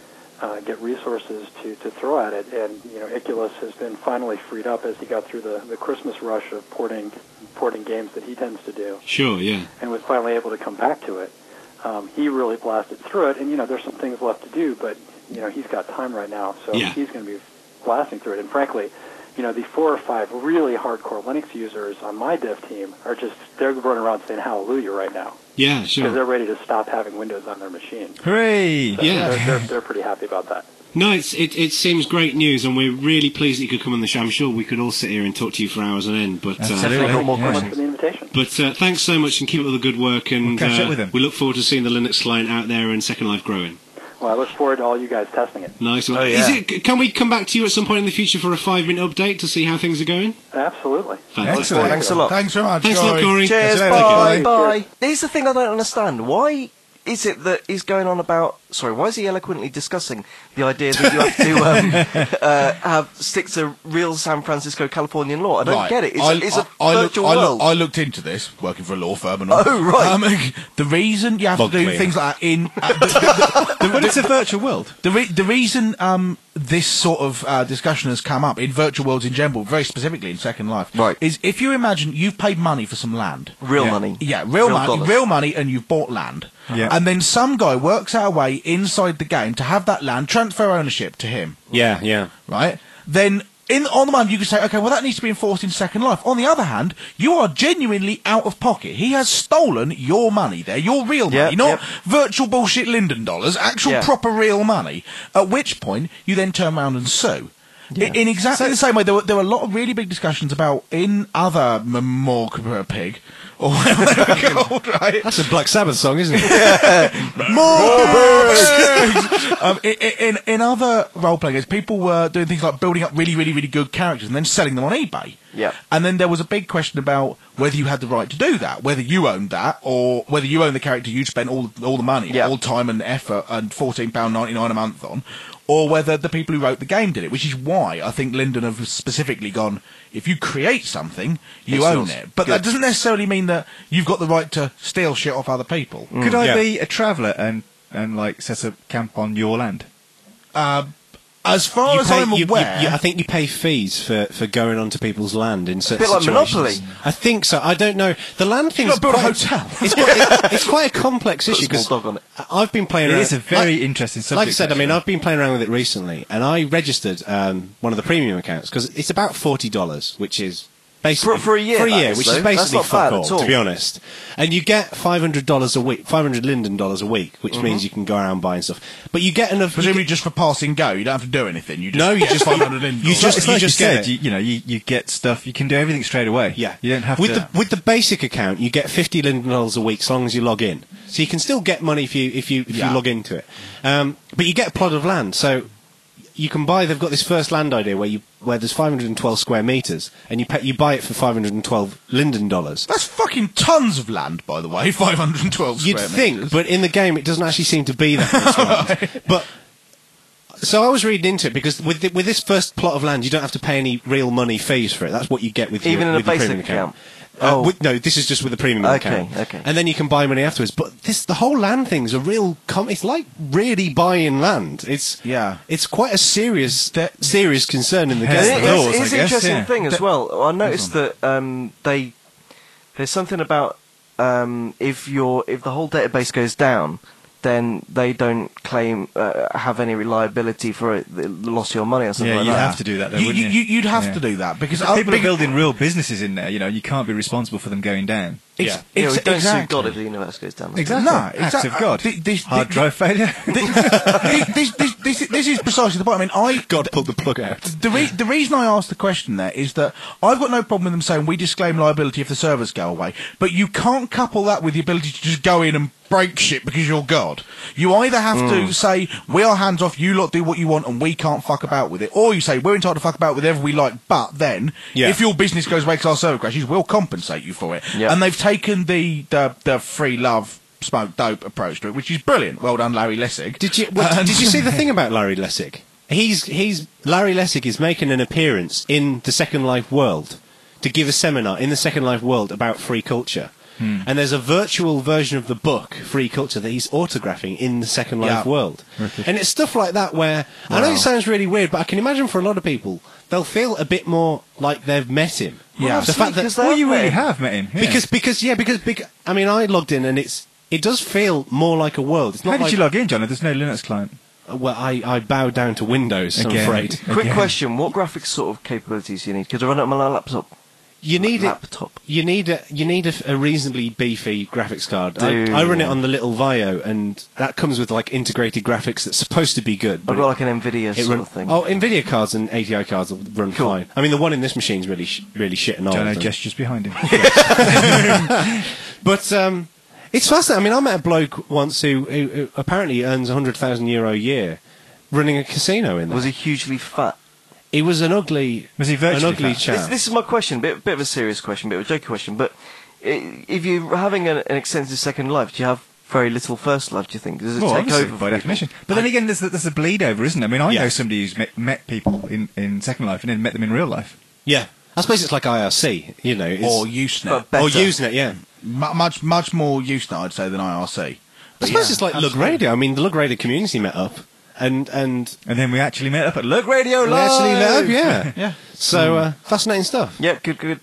uh, get resources to, to throw at it. And, you know, Iculus has been finally freed up as he got through the, the Christmas rush of porting porting games that he tends to do,
Sure, yeah.
and was finally able to come back to it. Um, he really blasted through it, and, you know, there's some things left to do, but, you know, he's got time right now, so
Yeah.
he's going to be blasting through it. And frankly, you know, the four or five really hardcore Linux users on my dev team are just, they're running around saying hallelujah right now,
Yeah,
because
sure.
they're ready to stop having Windows on their machine.
Hooray!
So
Yeah.
they're, they're, they're pretty happy about that.
No, it's, it, it seems great news, and we're really pleased that you could come on the show. I'm sure we could all sit here and talk to you for hours on end, but uh,
Absolutely.
Thank you
Yeah.
very much for the invitation.
but uh, thanks so much, and keep up the good work, and
We'll catch
uh,
up with him.
we look forward to seeing the Linux client out there and Second Life growing.
Well, I look forward to all you guys testing it.
Nice one.
Oh, yeah.
Is it? Can we come back to you at some point in the future for a five-minute update to see how things are going?
Absolutely.
Fantastic.
Excellent.
Thanks a lot.
Thanks very much.
Thanks a lot,
Corey.
Corey.
Cheers,
Catch you later.
bye,
Cheers.
bye. Here's the thing I don't understand. Why is it that he's going on about... Sorry, why is he eloquently discussing the idea that you have to um, uh, have stick to real San Francisco Californian law? I don't
Right.
get it. It's,
I,
a, it's a
I, I looked,
virtual
I,
world.
looked, I looked into this, working for a law firm and all.
Oh, right.
Um, the reason you have
Log
to do
clear.
things like that in... Uh, the, the, the,
But it's a virtual world.
The, re- the reason um, this sort of uh, discussion has come up in virtual worlds in general, very specifically in Second Life,
Right.
is if you imagine you've paid money for some land.
Real
Yeah.
money.
Yeah, real,
Real
money,
dollars.
real money, and you've bought land.
Yeah.
And then some guy works out a way inside the game to have that land transfer ownership to him,
Yeah, yeah.
right? Then in on the one you can say, okay, well that needs to be enforced in Second Life. On the other hand, you are genuinely out of pocket. He has stolen your money there, your real
Yep,
money, not
yep.
virtual bullshit Linden dollars, actual
Yeah.
proper real money. At which point you then turn around and sue. In, in exactly the same way, there were, there were a lot of really big discussions about in other more pig or whatever they're called, right?
That's a Black Sabbath song, isn't it?
um, in, in in other role playing games, people were doing things like building up really, really, really good characters and then selling them on eBay.
Yep.
And then there was a big question about whether you had the right to do that, whether you owned that, or whether you owned the character you'd spent all all the money,
Yep.
all time and effort, and fourteen pound ninety nine a month on, or whether the people who wrote the game did it. Which is why I think Linden have specifically gone: if you create something, you
It's
own
yours.
it. But
Good.
that doesn't necessarily mean that you've got the right to steal shit off other people.
Could I
yeah.
be a traveller and, and like set up camp on your land?
Uh, as far
You
as
pay-
I'm
you-
aware,
you- you- I think you pay fees for, for going onto people's land in certain
bit like
situations.
Monopoly.
I think so. I don't know. The land thing
You've
is
got to build a
quite,
hotel.
It's quite, it- it's quite a complex
Put a
issue
small
because
dog on it.
I've been playing
It
around.
is a very
like,
interesting subject.
Like I said, I mean,
actually.
I've been playing around with it recently, and I registered um, one of the premium accounts because it's about forty dollars, which is basically
For- for a year,
For a
that
year,
is,
which
though.
is
That's
basically
not
fuck
bad
all,
at all.
to be honest. And you get five hundred dollars a week, five hundred Linden dollars a week, which
Mm-hmm.
means you can go around buying stuff. But you get enough. you
presumably
get-
just for passing go. You don't have to do anything. You just
No, you just-
five hundred in.
you
It's
just-
like- it's
you
like
just
you
get
said,
it.
you, you know, you, you get stuff, you can do everything straight away.
Yeah,
You don't have
with
to...
the with the basic account, you get fifty Linden dollars a week, as long as you log in. So you can still get money if you if you if
Yeah.
you log into it. Um, but you get a plot of land, so you can buy. They've got this first land idea where you where there's five hundred twelve square meters, and you pay, you buy it for five hundred twelve Linden dollars.
That's fucking tons of land, by the way. Five hundred and twelve.
You'd
square
think,
meters.
but in the game, it doesn't actually seem to be that much land. But so I was reading into it because with the, with this first plot of land, you don't have to pay any real money fees for it. That's what you get with
Even
your,
in a
with your
basic
premium account.
account?
Uh,
Oh.
with, no, this is just with the premium
Okay,
account.
okay.
And then you can buy money afterwards. But this, the whole land thing's a real. Com- it's like really buying land. It's
Yeah.
It's quite a serious,
That-
serious concern in the
Yeah,
And
game.
it-
the laws,
it's,
I
it's an
guess,
interesting
yeah.
thing as
That-
well. I noticed that um, they there's something about um, if your if the whole database goes down, then they don't claim uh, have any reliability for it, the loss of your money or something
Yeah,
like
you'd
that.
have to do that, though,
you,
wouldn't
you,
you?
you'd have
Yeah.
to do that because
People
uh,
are
big-
building real businesses in there, you know, you can't be responsible for them going down.
It's,
Yeah.
Yeah,
it's,
we don't
exactly.
sue God if the universe goes down.
Exactly.
No,
Act
exactly.
of God.
Th- this-
Hard
this-
drive failure.
this, this, this, this, this is precisely the point. I mean, I
God pulled the plug out.
The, re- the reason I asked the question there is that I've got no problem with them saying we disclaim liability if the servers go away, but you can't couple that with the ability to just go in and break shit because you're God. You either have to say, we are hands off, you lot do what you want, and we can't fuck about with it. Or you say, we're entitled to fuck about with whatever we like, but then,
Yeah.
if your business goes away because our server crashes, we'll compensate you for it.
Yeah.
And they've taken the, the, the free love, smoke dope approach to it, which is brilliant. Well done, Larry Lessig.
Did you what,
And-
did you see the thing about Larry Lessig? He's he's Larry Lessig is making an appearance in the Second Life world to give a seminar in the Second Life world about free culture.
Hmm.
And there's a virtual version of the book Free Culture that he's autographing in the Second Life
Yeah.
world. And it's stuff like that where I know it sounds really weird, but I can imagine for a lot of people they'll feel a bit more like they've met him.
Yeah.
the fact that
Because they
Well,
have
you
met
really
him.
have met him. Yeah.
because because yeah because bec I mean I logged in and it's it does feel more like a world. It's
How
not
did
like
you log in, John? There's no Linux client.
well I I bow down to Windows. I'm
Again.
afraid.
Quick
Again.
question: what graphics sort of capabilities do you need? Because I run it on my laptop.
You need it.
laptop.
You need a you need a, a reasonably beefy graphics card. I,
Do
I run it
you?
on the little Vio, and that comes with like integrated graphics that's supposed to be good. But
I've got like an Nvidia
it,
sort
run,
of thing.
Oh, Nvidia cards and A T I cards will run
Cool.
fine. I mean, the one in this machine is really sh- really shit and old.
Jono
and-
gestures behind him.
But um, it's fascinating. I mean, I met a bloke once who, who, who apparently earns a hundred thousand euro a year running a casino in there.
Was he hugely fat?
He was an ugly,
Was he
an
virtually
ugly
fat?
chap.
This, this is my question. Bit, bit of a serious question, bit of a jokey question. But i- if you're having an, an extensive second life, do you have very little first life? Do you think does it
Well,
take
obviously,
over
by
for
definition.
people?
But then again, there's a, there's a bleed over, isn't there? I mean, I
Yeah.
know somebody who's met, met people in, in Second Life and then met them in real life.
Yeah, I suppose it's like I R C, you know, it's,
Or Usenet.
But better.
or Usenet, yeah.
Mu much, much more Usenet, I'd say, than I R C.
I
But
suppose
yeah,
it's like Lug
absolutely.
Radio. I mean, the Lug Radio community met up, and and
And then we actually met up at Look Radio
we
Live.
actually met up, yeah.
Yeah.
So uh, fascinating stuff.
Yeah, good, good.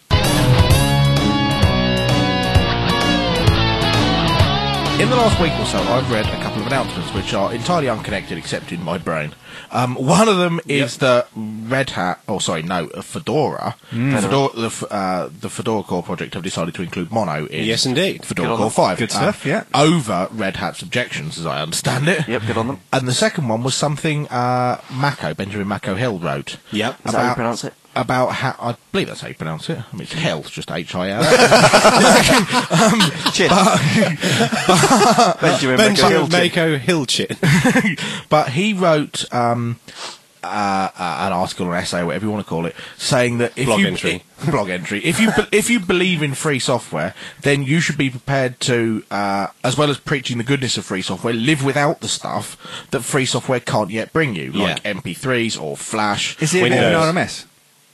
In the last week or so, I've read a couple of announcements which are entirely unconnected, except in my brain. Um, one of them is that Red Hat, oh sorry, no, uh, Fedora, Fedora the, F- uh, the Fedora Core project have decided to include Mono in
Yes, indeed.
Good
Fedora
on
Core
them.
five.
Good
uh,
stuff, yeah.
Over Red Hat's objections, as I understand it.
Yep, good on them.
And the second one was something uh, Mako, Benjamin Mako Hill wrote.
Yep.
Is that how you pronounce it?
About how, I believe that's how you pronounce it. I mean, it's Hill, it's just H I L.
Cheers. Benjamin
Benjamin
McGill.
Mako Hillchit.
But he wrote um, uh, uh, an article, an essay, whatever you want to call it, saying that if
Blog
you
entry.
i- blog entry, if you be- if you believe in free software, then you should be prepared to, uh, as well as preaching the goodness of free software, live without the stuff that free software can't yet bring you, like
Yeah.
M P threes or Flash.
Is it a bit
Windows.
of an R M S?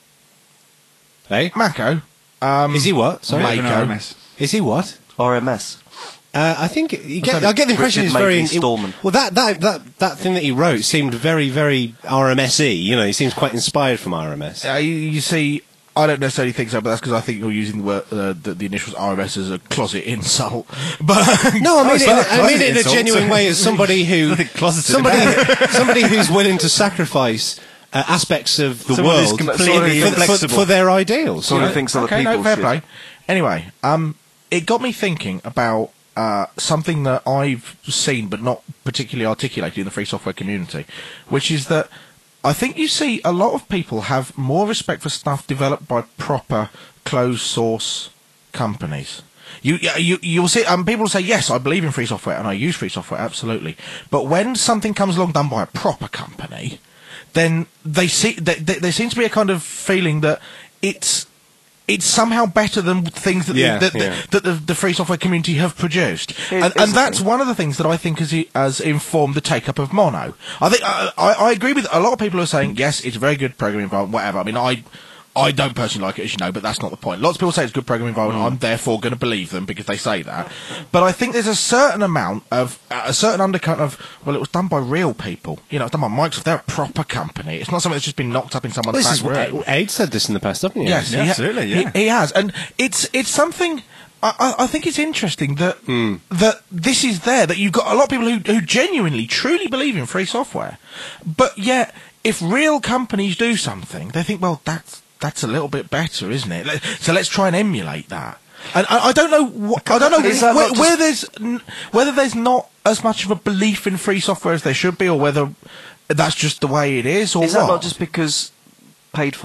Hey,
Mako? Um,
is he what? Sorry,
A bit of an
Mako.
R M S.
is he what?
R M S.
Uh, I think you get,
sorry,
I get the impression
Richard
he's very.
Madeley Stallman.
Well, that, that that that thing that he wrote seemed very very R M S y. You know, he seems quite inspired from R M S.
Uh, you, you see, I don't necessarily think so, but that's because I think you're using the, word, uh, the the initials R M S as a closet insult. But
No, I mean,
it's
it,
not a
I mean
closet
it in a
insult.
genuine way as somebody who
Nothing closeted
somebody
about
somebody who's willing to sacrifice uh, aspects of the
Someone who's
world
completely
for, for,
inflexible.
for their ideals.
Someone
you
who
know?
thinks other
okay,
people
no, fair
should.
play. Anyway, um, it got me thinking about uh, something that I've seen but not particularly articulated in the free software community, which is that I think you see a lot of people have more respect for stuff developed by proper closed source companies. You, you, you'll see, um, people will say, yes, I believe in free software and I use free software, absolutely. But when something comes along done by a proper company, then they see, they, they, there seems to be a kind of feeling that it's, it's somehow better than things that,
Yeah,
the, that,
yeah.
that the, the free software community have produced.
It
And, and
isn't
that's
it?
one of the things that I think has, has informed the take-up of Mono. I think, I, I, I agree with a lot of people who are saying, yes, it's a very good programming environment, whatever. I mean, I, I don't personally like it, as you know, but that's not the point. Lots of people say it's a good programming environment. I'm therefore going to believe them because they say that. But I think there's a certain amount of, uh, a certain undercurrent of, well, it was done by real people. You know, it's done by Microsoft. They're a proper company. It's not something that's just been knocked up in someone's
This
back
is what
room.
Aid said this in the past, haven't you?
Yes,
Yeah,
he ha-
absolutely, yeah.
He, he has, and it's it's something. I, I I think it's interesting that that this is there. That you've got a lot of people who who genuinely, truly believe in free software, but yet if real companies do something, they think, well, that's that's a little bit better, isn't it? Let- So let's try and emulate that. And I, I don't know. What, I don't know
Is that
where,
not
where there's n- whether there's not as much of a belief in free software as there should be, or whether that's just the way it is, or
Is
what?
that not just because paid for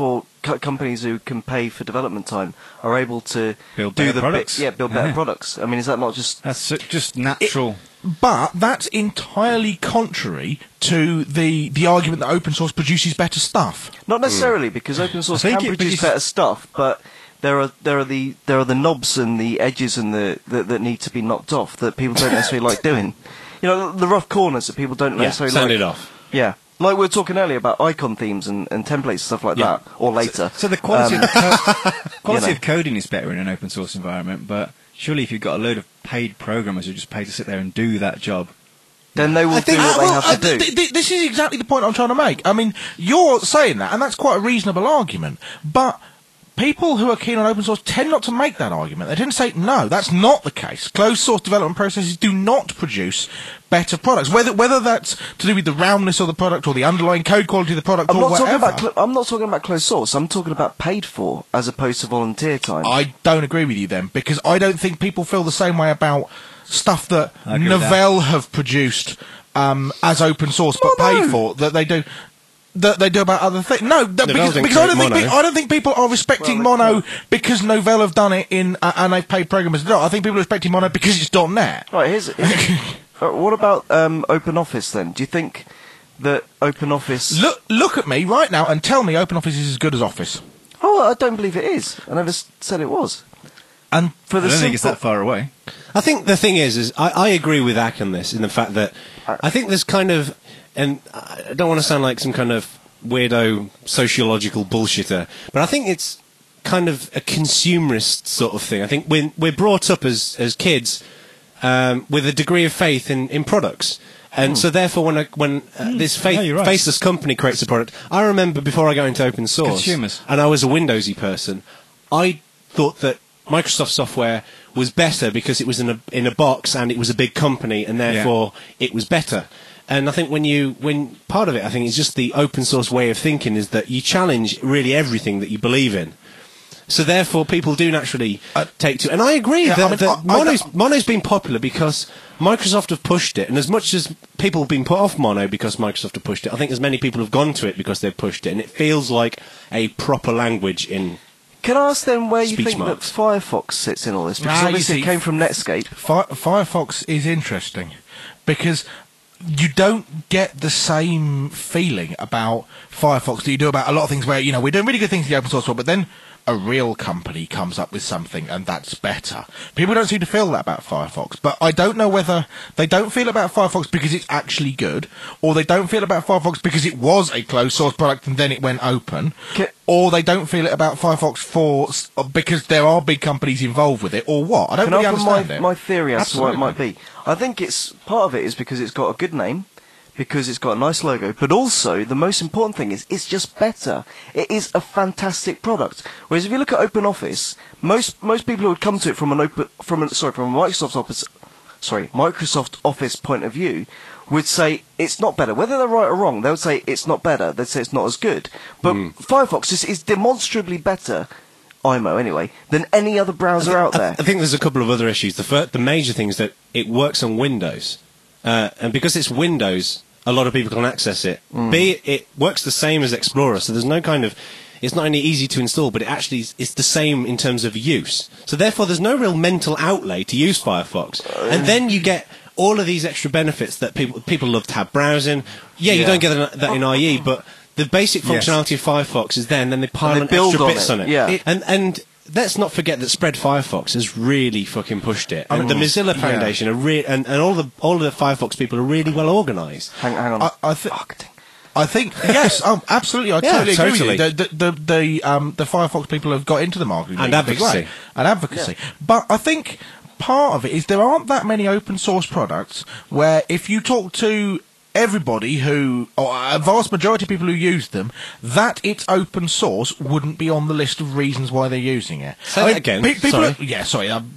co- companies who can pay for development time are able to
Build
do
better
the
products.
Bit, yeah, build better
Yeah.
products. I mean, is that not just
That's so- just natural.
But that's entirely contrary to the the argument that open source produces better stuff.
not necessarily because open source
I think
can
it
produce
produces-
better stuff, but there are there are the there are the knobs and the edges and the that, that need to be knocked off that people don't necessarily like doing. You know, the, the rough corners that people don't
Yeah,
necessarily
sand
like.
it off.
Yeah. Like we were talking earlier about icon themes and, and templates and stuff like
Yeah.
that, or later.
So the quality,
Um,
of, co- quality
you know.
of coding is better in an open source environment, but surely if you've got a load of paid programmers who just pay to sit there and do that job,
then they will
I think
do what
uh,
they
well,
have
uh,
to do.
th- th- this is exactly the point I'm trying to make. I mean, you're saying that, and that's quite a reasonable argument, but people who are keen on open source tend not to make that argument. They tend to say, no, that's not the case. Closed source development processes do not produce better products, whether whether that's to do with the roundness of the product or the underlying code quality of the product
I'm
or
not
whatever.
talking about. Cl- I'm not talking about closed source. I'm talking about paid for as opposed to volunteer time.
I don't agree with you then, because I don't think people feel the same way about stuff that
I agree with that.
Novell have produced um, as open source but
Oh, no.
paid for that they do. That they do about other things. No, that, because,
didn't
because I don't
create
think pe-
Mono.
I don't think people are respecting
Well,
Mono because Novell have done it in uh, and they've paid programmers to do it. I think people are respecting Mono because it's .NET.
Right. Here's. here's uh, what about um, OpenOffice then? Do you think that OpenOffice?
Look, look at me right now and tell me OpenOffice is as good as Office.
Oh, I don't believe it is. I never s- said it was.
And
For
I
the
don't think it's
simple-
that far away.
I think the thing is, is I, I agree with Ack on this in the fact that I think there's kind of, and I don't want to sound like some kind of weirdo sociological bullshitter, but I think it's kind of a consumerist sort of thing. I think we're, we're brought up as, as kids um, with a degree of faith in, in products. And so therefore when, I, when uh, this faith,
no, you're right.
faceless company creates a product, I remember before I got into open source,
Consumers.
and I was a Windowsy person, I thought that Microsoft software was better because it was in a in a box and it was a big company and therefore it was better. And I think when you when part of it I think is just the open source way of thinking is that you challenge really everything that you believe in. So therefore people do naturally
Uh,
take to, and I agree
yeah,
that,
I mean,
that
I- I
Mono's,
don't-
Mono's been popular because Microsoft have pushed it, and as much as people have been put off Mono because Microsoft have pushed it, I think as many people have gone to it because they've pushed it, and it feels like a proper language in.
Can I ask then where you
Speech
think
marks.
that Firefox sits in all this? Because
Ah, you
obviously
see,
it came from Netscape.
Fi- Firefox is interesting because you don't get the same feeling about Firefox that you do about a lot of things where, you know, we're doing really good things in the open source world, but then a real company comes up with something and that's better. People don't seem to feel that about Firefox, but I don't know whether they don't feel about Firefox because it's actually good, or they don't feel about Firefox because it was a closed source product and then it went open,
Ca-
or they don't feel it about Firefox for because there are big companies involved with it, or what? I don't
Can
really
I offer
understand
my,
it.
my theory as to why it
Absolutely.
might be? I think it's part of it is because it's got a good name, because it's got a nice logo, but also the most important thing is it's just better. It is a fantastic product. Whereas if you look at OpenOffice, most most people who would come to it from an open from an, sorry from a Microsoft Office sorry Microsoft Office point of view would say it's not better. Whether they're right or wrong, they would say it's not better. They'd say it's not as good. But Firefox is, is demonstrably better. I M O anyway, than any other browser out there.
I, I think there's a couple of other issues. The fir- the major thing is that it works on Windows, uh, and because it's Windows, a lot of people can access it. B, it works the same as Explorer, so there's no kind of. It's not only easy to install, but it actually is, it's the same in terms of use. So therefore, there's no real mental outlay to use Firefox, and then you get all of these extra benefits that people people love to have browsing. Yeah, you
Yeah.
don't get that that in I E, but the basic
Yes.
functionality of Firefox is there, and then they pile
And they
on
build
extra
on
bits
it,
on it.
yeah.
It- and and let's not forget that Spread Firefox has really fucking pushed it. And the Mozilla
yeah.
Foundation are re- and, and all the all of the Firefox people are really well organised.
Hang, hang on.
I, I think.
Marketing.
I think yes, oh, absolutely. I
Yeah,
totally agree
totally.
with you. The, the, the, the, um, the Firefox people have got into the marketing
And
in a big
advocacy.
way. And advocacy. But I think part of it is there aren't that many open source products where if you talk to everybody who, or a vast majority of people who use them, that it's open source wouldn't be on the list of reasons why they're using it.
Say that again.
people
Sorry.
Are, yeah, sorry. I,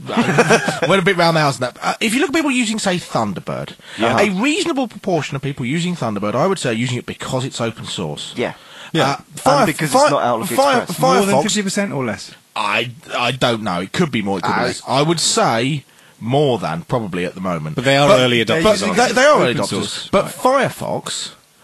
I went a bit round the house on that. Uh, if you look at people using, say, Thunderbird,
Yeah.
a reasonable proportion of people using Thunderbird, I would say, are using it because it's open source.
Yeah.
Yeah.
And because it's not Outlook Express.
More than
Firefox,
fifty percent or less.
I, I don't know. It could be more, it could be
Uh,
less. I would say more than, probably, at the moment.
But they are early adopters,
But
aren't
they,
they?
they are early
Open
adopters.
source,
But
right.
Firefox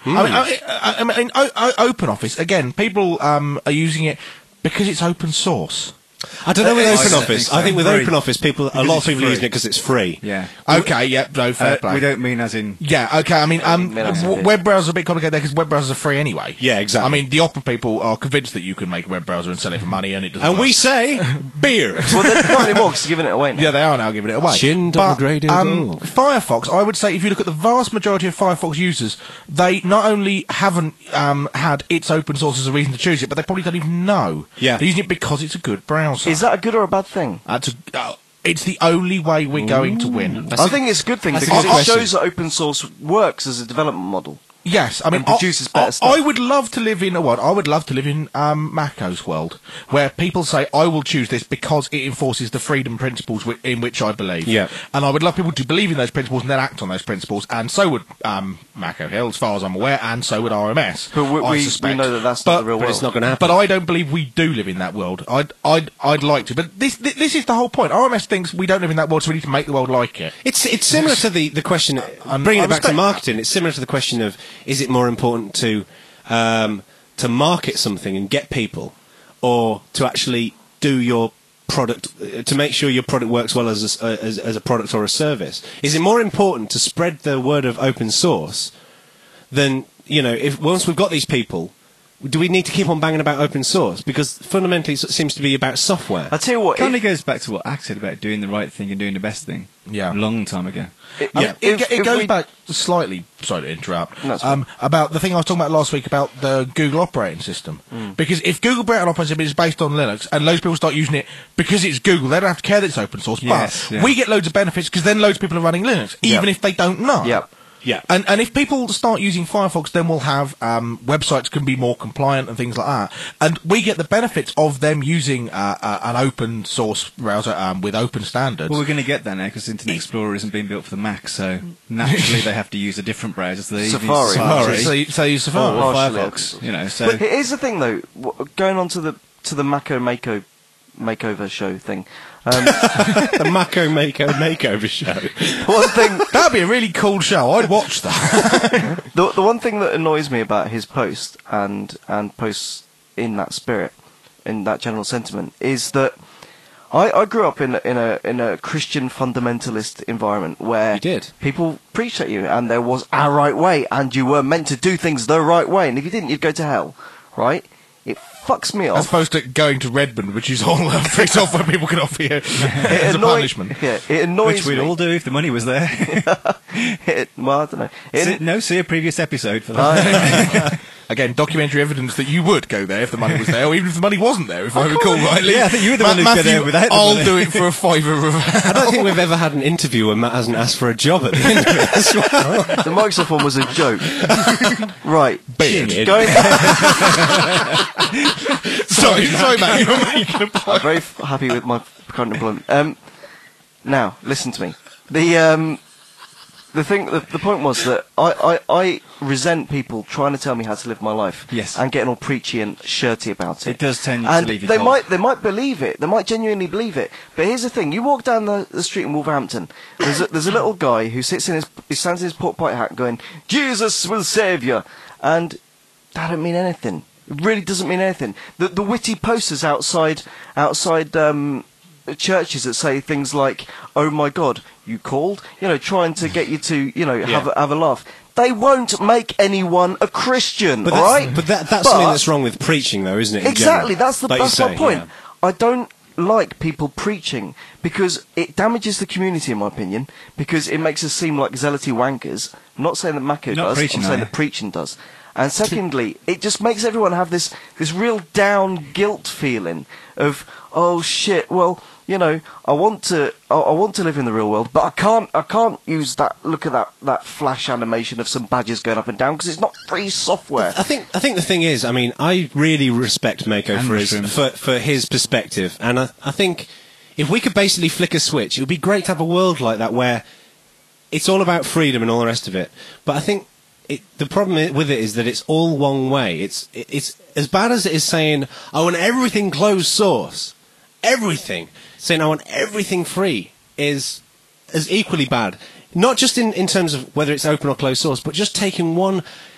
I mean, I, I, I mean, o- o- OpenOffice again. People um, are using it because it's open source.
I don't know with
I
OpenOffice.
don't
I
think
think,
so.
with
Free.
OpenOffice, people, a
Because
lot of
it's
people are
free.
using it because it's free.
Yeah.
Okay, yeah, no, fair
Uh,
play.
we don't mean as in.
Yeah, okay. I mean, um,
Yeah, that's
w-
it.
web browsers are a bit complicated there because web browsers are free anyway.
Yeah, exactly.
I mean, the Opera people are convinced that you can make a web browser and sell it for money, and it doesn't.
And we
work.
say beer.
Well, they're not anymore because they're giving it away now.
Yeah, they are now giving it away.
Chin
But,
double graded
um,
org.
Firefox, I would say, if you look at the vast majority of Firefox users, they not only haven't um, had its open source as a reason to choose it, but they probably don't even know.
Yeah.
They're using it because it's a good browser.
Is that a good or a bad thing?
That's a, uh, it's the only way we're going to win.
I think it's a good thing
that's a
because
good
it
question.
shows that open source works as a development model.
Yes, I mean,
And produces
I,
better
I,
stuff.
I would love to live in a world. I would love to live in um, Macos world, where people say, "I will choose this because it enforces the freedom principles wi- in which I believe."
Yeah.
and I would love people to believe in those principles and then act on those principles. And so would um, Maco Hill, as far as I'm aware, and so would R M S.
But we,
I
we, we
suspect.
know that that's
But-
not the real
But
world.
it's not going to happen.
But I don't believe we do live in that world. I'd, I'd, I'd like to. But this, this, this is the whole point. R M S thinks we don't live in that world, so we need to make the world like it.
It's it's similar to the, the question,
Um,
bringing
I
it back to
respect-
marketing, it's similar to the question of, is it more important to um, to market something and get people, or to actually do your product, uh, to make sure your product works well as a, s- uh, as, as a product or a service? Is it more important to spread the word of open source than, you know, if once we've got these people, do we need to keep on banging about open source? Because fundamentally it seems to be about software.
I tell you what,
Kind
it,
of goes back to what Axe said about doing the right thing and doing the best thing.
Yeah.
A long time ago.
it,
Um,
yeah,
it,
if-
it
if
goes
we-
back slightly. Sorry to interrupt.
No, it's fine.
um, about the thing I was talking about last week about the Google operating system.
Mm.
Because if Google operating system is based on Linux and loads of people start using it because it's Google, they don't have to care that it's open source.
Yes,
but
yeah.
we get loads of benefits because then loads of people are running Linux,
Yeah.
even if they don't know.
Yeah.
Yeah.
And and if people start using Firefox, then we'll have um, websites can be more compliant and things like that. And we get the benefits of them using uh, uh, an open source browser um, with open standards.
Well, we're going to get there now because Internet Explorer isn't being built for the Mac, so naturally they have to use a different browser. So they use
Safari.
Safari
So, you- so you Safari.
or
Partially
Firefox. You know, so
But here's the thing, though. w- Going on to the to the Mako Mako makeover show thing. Um,
The Mako Mako Makeover Show.
one thing,
That'd be a really cool show. I'd watch that.
the the one thing that annoys me about his post and and posts in that spirit, in that general sentiment, is that I, I grew up in a- in a in a Christian fundamentalist environment where
You did?
people preached at you, and there was a right way, and you were meant to do things the right way, and if you didn't, you'd go to hell. Right? It fucks me
As
off.
opposed to going to Redmond, which is all uh, free software people can offer you as a
annoy-
punishment.
Yeah, it annoys
which we'd
me.
all do if the money was there.
It, well, I don't know. It,
See- no, see a previous episode for that.
I-
Again, documentary evidence that you would go there if the money was there, or even if the money wasn't there, if I recall rightly.
Yeah, I think you were the
Ma-
one who'd go
Matthew,
there without the
I'll
money.
do it for a fiver of
I don't think we've ever had an interview where Matt hasn't asked for a job at the end of it as well.
the Microsoft one was a joke. Right.
beard.
Going,
sorry, sorry, Matt, you were making a point.
I'm very f- happy with my current employment. Um, now, listen to me. The um, the thing, the, the point was that I, I, I resent people trying to tell me how to live my life.
Yes.
And getting all preachy and shirty about it.
It does tend to
and
leave you
they
cold.
might they might believe it. They might genuinely believe it. But here's the thing: you walk down the, the street in Wolverhampton. There's a, there's a little guy who sits in his he stands in his pork pie hat, going, "Jesus will save you," and that don't mean anything. It really doesn't mean anything. The the witty posters outside outside um, churches that say things like, "Oh my God, you called," you know, trying to get you to you know have a, have a laugh. They won't make anyone a Christian,
But
all
that's,
right?
but that, that's
But-
something that's wrong with preaching, though, isn't it? in
Exactly,
general?
that's the
Like you
that's my
say,
point.
yeah.
I don't like people preaching because it damages the community, in my opinion, because it makes us seem like zealoty wankers. I'm not saying that Mako
You're not
does,
preaching,
I'm
are
saying
you?
that preaching does. And secondly, it just makes everyone have this, this real down guilt feeling of, oh shit, well, you know, I want to, I, I want to live in the real world, but I can't, I can't use that, look at that, that flash animation of some badges going up and down because it's not free software.
I think I think the thing is, I mean, I really respect Mako
And
for his
mushrooms.
for, for his perspective, and I, I think if we could basically flick a switch, it would be great to have a world like that where it's all about freedom and all the rest of it. But I think it, the problem i- with it is that it's all one way. It's it, it's as bad as it is saying I want everything closed source, everything saying I want everything free is as equally bad. Not just in, in terms of whether it's open or closed source, but just taking one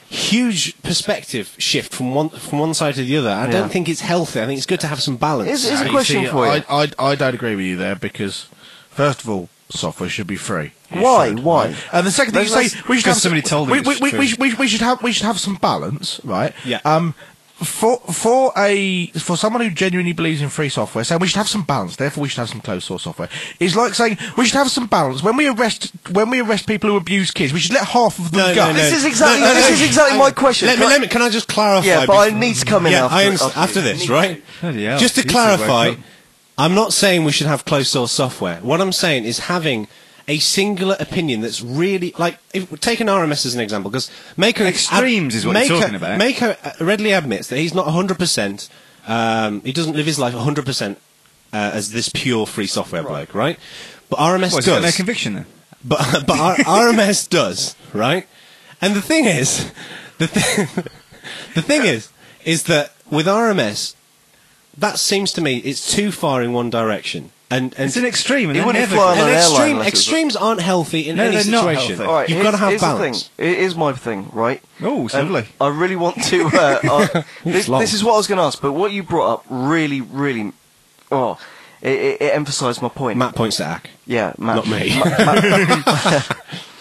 huge perspective shift from one from one side to the other. I
Yeah.
don't think it's healthy. I think it's good to have some balance.
Here's, here's a
You
question
see,
for you.
I, I, I don't agree with you there because, first of all, software should be free. It
Why?
should,
Why?
right? And the second thing you
Let's-
say, we should
because
have
somebody told them
we,
it
we,
was
we,
free.
we, should- we, we should have we should have some balance, right?
Yeah.
Um, for for a for someone who genuinely believes in free software, saying we should have some balance, therefore we should have some closed source software, is like saying we should have some balance when we arrest when we arrest people who abuse kids. We should let half of them
No,
go.
no, no.
This is exactly-
No, no,
this
no.
is exactly
Hang
my
on.
question.
Let me,
Can I-
let me, can I just clarify?
Yeah, but I
before-
need to come in
yeah,
after-
I understand,
after
after
you.
this,
Need
right?
Bloody hell.
Just to
You two wake
clarify,
up.
I'm not saying we should have closed source software. What I'm saying is having a singular opinion that's really like if take an R M S as an example because Maker
Extremes is what you're
Maker,
talking about.
Maker readily admits that he's not one hundred percent. Um, he doesn't live his life one hundred percent uh, as this pure free software bloke, right? But R M S
What, has he got
does.
no conviction then?
But but R- RMS does, right? And the thing is, the thing the thing is, is that with R M S, that seems to me it's too far in one direction. And, and
It's an extreme, and
He
they're
wouldn't
never
fly on
good.
an
and
airline
extreme,
unless it was-
extremes aren't healthy in
No,
any
they're not
situation.
healthy.
All right,
You've
here's,
got to have
here's
balance.
The thing. It is my thing, right?
Oh,
And
lovely.
I really want to. Uh, uh, this,
long.
this is what I was going to ask, but what you brought up really, really, oh, it, it, it emphasised my point.
Matt points to Ack.
Yeah, Matt.
Not me.
Ma- Ma-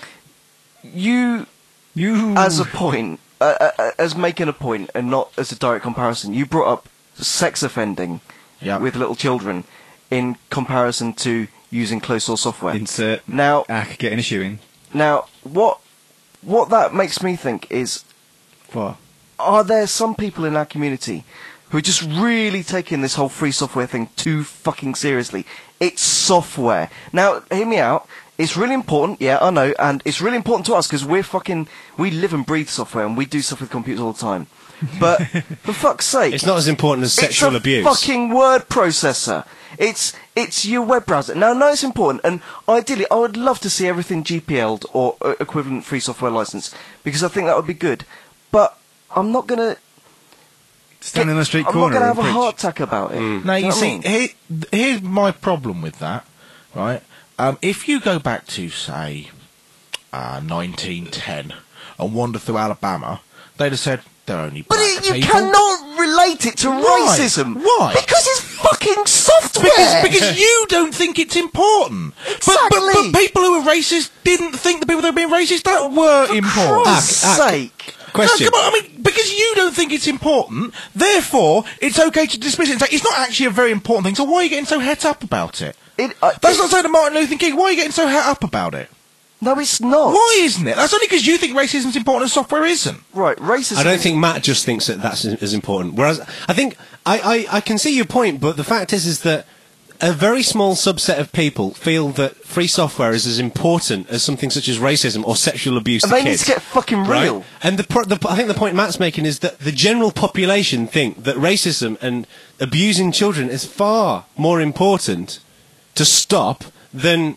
you,
You
as a point, uh, uh, uh, as making a point, and not as a direct comparison, you brought up sex offending
Yeah.
with little children in comparison to using closed source software.
insert
Now,
Ack getting a shoe in.
now, what what that makes me think is,
What?
are there some people in our community who are just really taking this whole free software thing too fucking seriously? It's software. Now, hear me out. It's really important, yeah, I know, and it's really important to us because we're fucking, we live and breathe software and we do stuff with computers all the time. But, for fuck's sake.
It's not as important as sexual
it's a
abuse.
fucking word processor. It's it's your web browser. Now, I know it's important, and ideally, I would love to see everything G P L'd or uh, equivalent free software license because I think that would be good. But I'm not gonna
Standing on the street
I'm
corner.
not gonna have
and
a
preach.
heart attack about it.
Now
Do
you
know what I
see,
mean?
here, here's my problem with that, right? Um, if you go back to say uh, nineteen ten and wander through Alabama, they'd have said they're only
But
black
it, you
people.
cannot relate it to
Why?
racism.
Why?
Because it's fucking software.
Because, because you don't think it's important. But, but,
Exactly.
but people who are racist didn't think the people that were being racist that were
For
important.
Christ's
Ack, ack.
sake.
Question.
No, come on, I mean, because you don't think it's important, therefore it's okay to dismiss it and say it's not actually a very important thing, so why are you getting so het up about it?
It, uh,
That's
it-
not saying to Martin Luther King, why are you getting so het up about it?
No, it's not.
Why isn't it? That's only because you think racism's important and software isn't.
Right, racism.
I don't think Matt just thinks that that's as important. Whereas I think I, I, I can see your point, but the fact is is that a very small subset of people feel that free software is as important as something such as racism or sexual abuse
And
to
they need
kids.
to get fucking
right?
real.
And the, pro- the I think the point Matt's making is that the general population think that racism and abusing children is far more important to stop than.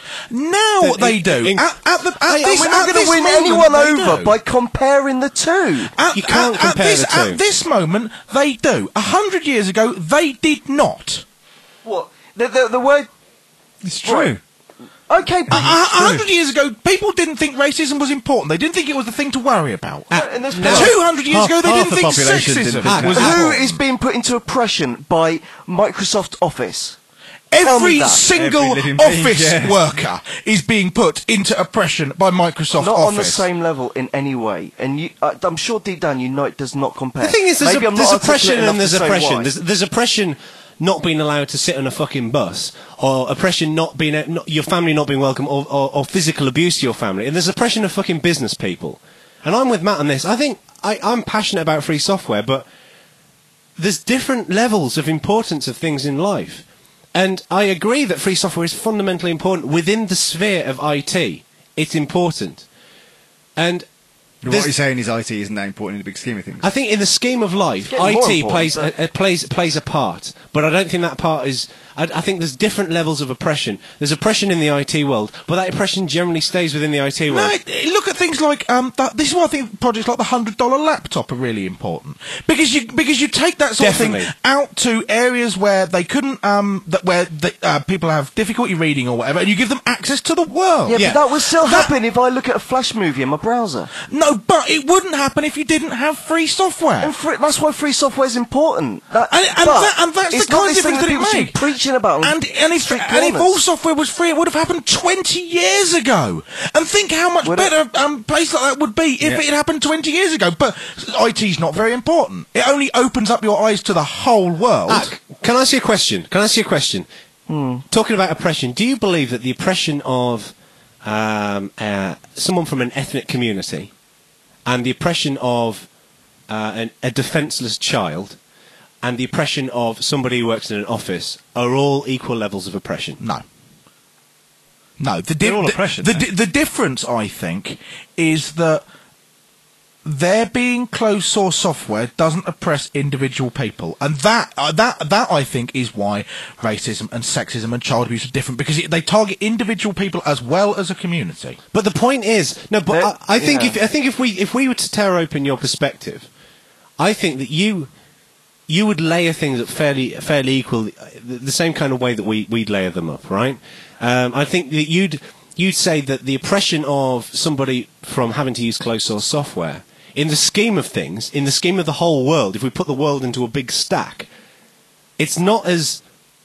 Now
The-
they do.
in-
at, at the, at
Hey,
this,
we're not
at
going
this
to win
moment,
anyone
they
over
do.
by comparing the two.
At,
You can't
at,
compare
at this,
the two.
At this moment, they do. A hundred years ago, they did not.
What? The, the, the word...
It's true.
Right. Okay, but...
A a hundred years ago, people didn't think racism was important. They didn't think it was the thing to worry about.
and there's
now-
Two hundred years
Half-
ago, they
half
didn't
the
think
population
sexism
didn't think
was
that.
who
important.
is being put into oppression by Microsoft Office? Tell me
Every
that.
single
Every living being,
office
yeah.
worker is being put into oppression by Microsoft
Not
Office.
on the same level in any way. And you, uh, I'm sure deep down you know it does not compare.
The thing is, there's,
Maybe
a,
I'm
there's
not articulate
oppression
enough
and there's
to say
oppression.
why.
There's, there's oppression not being allowed to sit on a fucking bus, or oppression not being a, not, your family not being welcome, or, or, or physical abuse to your family. And there's oppression of fucking business people. And I'm with Matt on this. I think I, I'm passionate about free software, but there's different levels of importance of things in life. And I agree that free software is fundamentally important within the sphere of I T. It's important. And
What
there's-
you're saying is I T isn't that important in the big scheme of things.
I think in the scheme of life,
getting more
I T
important,
plays
but-
a, a plays plays a part, but I don't think that part is. I, I think there's different levels of oppression. There's oppression in the I T world, but that oppression generally stays within the I T
No,
world.
it- it- look at things like um. That, this is why I think projects like the hundred dollar laptop are really important because you because you take that sort
Definitely.
of thing out to areas where they couldn't um that where the, uh, people have difficulty reading or whatever, and you give them access to the world.
Yeah,
Yeah.
but that would still
That-
happen if I look at a Flash movie in my browser.
No, No, but it wouldn't happen if you didn't have free software.
And free, that's why free software is important. That,
And, and,
but
that, and that's
it's
the
not
kind of
this thing
difference that
people
it
should
makes.
be preaching about.
And, and, if,
strict
and if all
governance.
software was free, it would have happened twenty years ago. And think how much
Would it?
better a um, place like that would be if
Yeah.
it had happened twenty years ago. But I T's not very important. It only opens up your eyes to the whole world.
Ah, c- can I ask you a question? Can I ask you a question?
Hmm.
Talking about oppression, do you believe that the oppression of um, uh, someone from an ethnic community and the oppression of uh, an, a defenceless child and the oppression of somebody who works in an office are all equal levels of oppression?
No. No. The, di-
They're all
the,
oppression,
the,
though.
di- the difference, I think, is that there being closed source software doesn't oppress individual people, and that uh, that that I think is why racism and sexism and child abuse are different, because it, they target individual people as well as a community.
But the point is, no. But
That-
I, I think
yeah.
if I think if we if we were to tear open your perspective, I think that you you would layer things up fairly fairly equal, the, the same kind of way that we we'd layer them up, right? Um, I think that you'd you'd say that the oppression of somebody from having to use closed source software, in the scheme of things, in the scheme of the whole world, if we put the world into a big stack, it's not as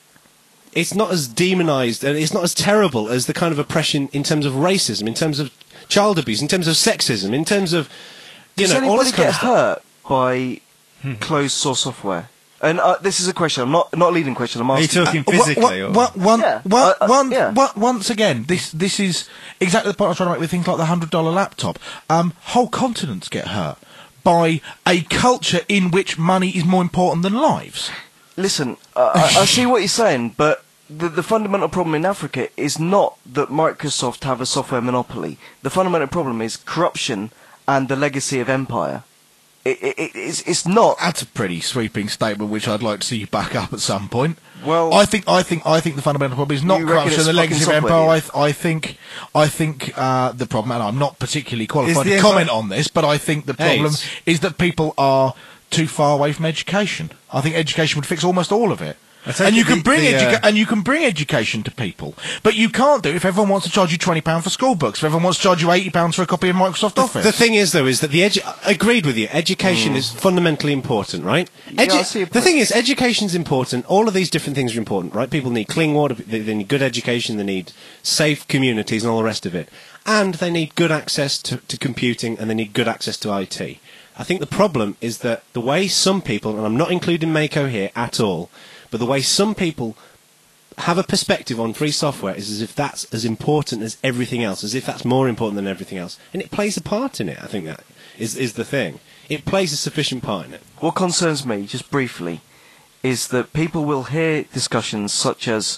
it's not as demonized and it's not as terrible as the kind of oppression in terms of racism, in terms of child abuse, in terms of sexism, in terms of you
Does
know all
anybody
this kind
get
of stuff.
hurt by closed source software? And uh, this is a question. I'm not not a leading question. I'm
Are you
asking.
talking
Uh,
physically?
wa-
or?
wa- one-
Yeah.
one-
Uh, uh,
one-
yeah.
one- once again, this this is exactly the point I was trying to make with things like the hundred dollar laptop. Um, whole continents get hurt by a culture in which money is more important than lives.
Listen, uh, I, I see what you're saying, but the, the fundamental problem in Africa is not that Microsoft have a software monopoly. The fundamental problem is corruption and the legacy of empire. It, it, it, it's, it's not.
That's a pretty sweeping statement, which I'd like to see you back up at some point.
Well,
I think, I think, I think the fundamental problem is not
You reckon
corruption,
it's
the legacy of
fucking
empire. I,
software,
th- I think, I think uh, the problem, and I'm not particularly qualified
the
to
empire-
comment on this, but I think the
Hey,
problem
it's-
is that people are too far away from education. I think education would fix almost all of it.
I take
And you
it
can
the-
bring
the,
educa-
uh,
and you can bring education to people, but you can't do it if everyone wants to charge you twenty pounds for school books. If everyone wants to charge you eighty pounds for a copy of Microsoft Office.
The thing is, though, is that the edu- I agreed with you. Education is fundamentally important, right?
Yeah, I see your
the
point.
thing is, education's important. All of these different things are important, right? People need clean water. They, they need good education. They need safe communities and all the rest of it. And they need good access to, to computing, and they need good access to I T. I think the problem is that the way some people, and I'm not including Mako here at all, but the way some people have a perspective on free software is as if that's as important as everything else, as if that's more important than everything else. And it plays a part in it, I think that is, is the thing. It plays a sufficient part in it.
What concerns me, just briefly, is that people will hear discussions such as,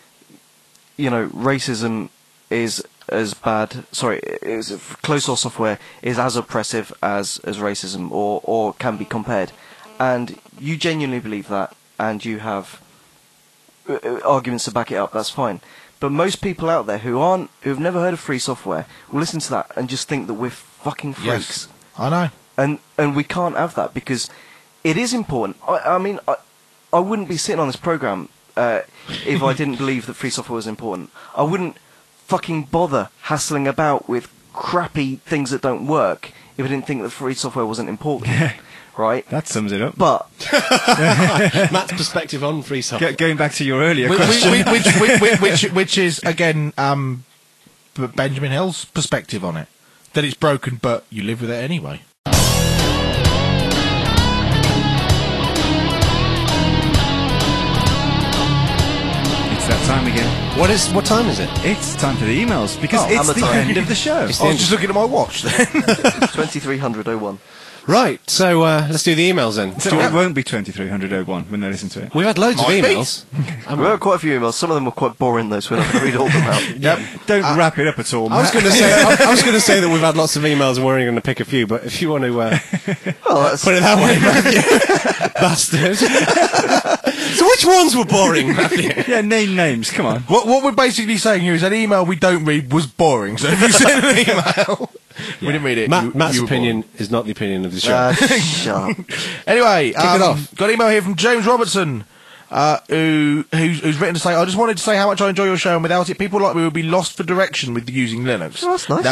you know, racism is as bad. Sorry, is closed source software is as oppressive as as racism, or or can be compared, and you genuinely believe that, and you have uh, uh, arguments to back it up. That's fine. But most people out there who aren't, who've never heard of free software, will listen to that and just think that we're fucking freaks.
yes, I know.
And and we can't have that because it is important. I, I mean, I, I wouldn't be sitting on this program uh, if I didn't believe that free software was important. I wouldn't fucking bother hassling about with crappy things that don't work if I didn't think that free software wasn't important, right?
That sums it up.
But
Matt's perspective on free software.
Go- going back to your earlier
Which,
question.
which, which, which, which, which is again um, B- Benjamin Hill's perspective on it, that it's broken, but you live with it anyway.
It's that time again.
What is? What time is it?
It's time for the emails because
Oh,
it's
hammer
the
time.
end of the show.
It's
I was just looking at my watch then.
twenty-three hundred oh one.
Right. So uh, let's do the emails then.
So it won't be twenty-three hundred oh one when they listen to it.
We've had loads
Might
of
be.
emails.
We had quite a few emails. Some of them were quite boring though, so we're not going to read all of them out.
Yep. Don't wrap it up at all,
I was
Matt.
going to say I, I was going to say that we've had lots of emails and we're only going to pick a few. But if you want to uh,
Well, that's,
put it that way, Matthew, bastard. So which ones were boring, Matthew?
Yeah, name names. Come on.
what, what we're basically saying here is an email we don't read was boring, so if you send an email, we didn't read it.
Matt,
you-
Matt's
you were
opinion is not the opinion of the show.
uh, shut up.
Anyway, um,
it off.
got an email here from James Robertson, uh, who who's, who's written to say, I just wanted to say how much I enjoy your show, and without it, people like me would be lost for direction with using Linux.
Oh, that's nice.
Now,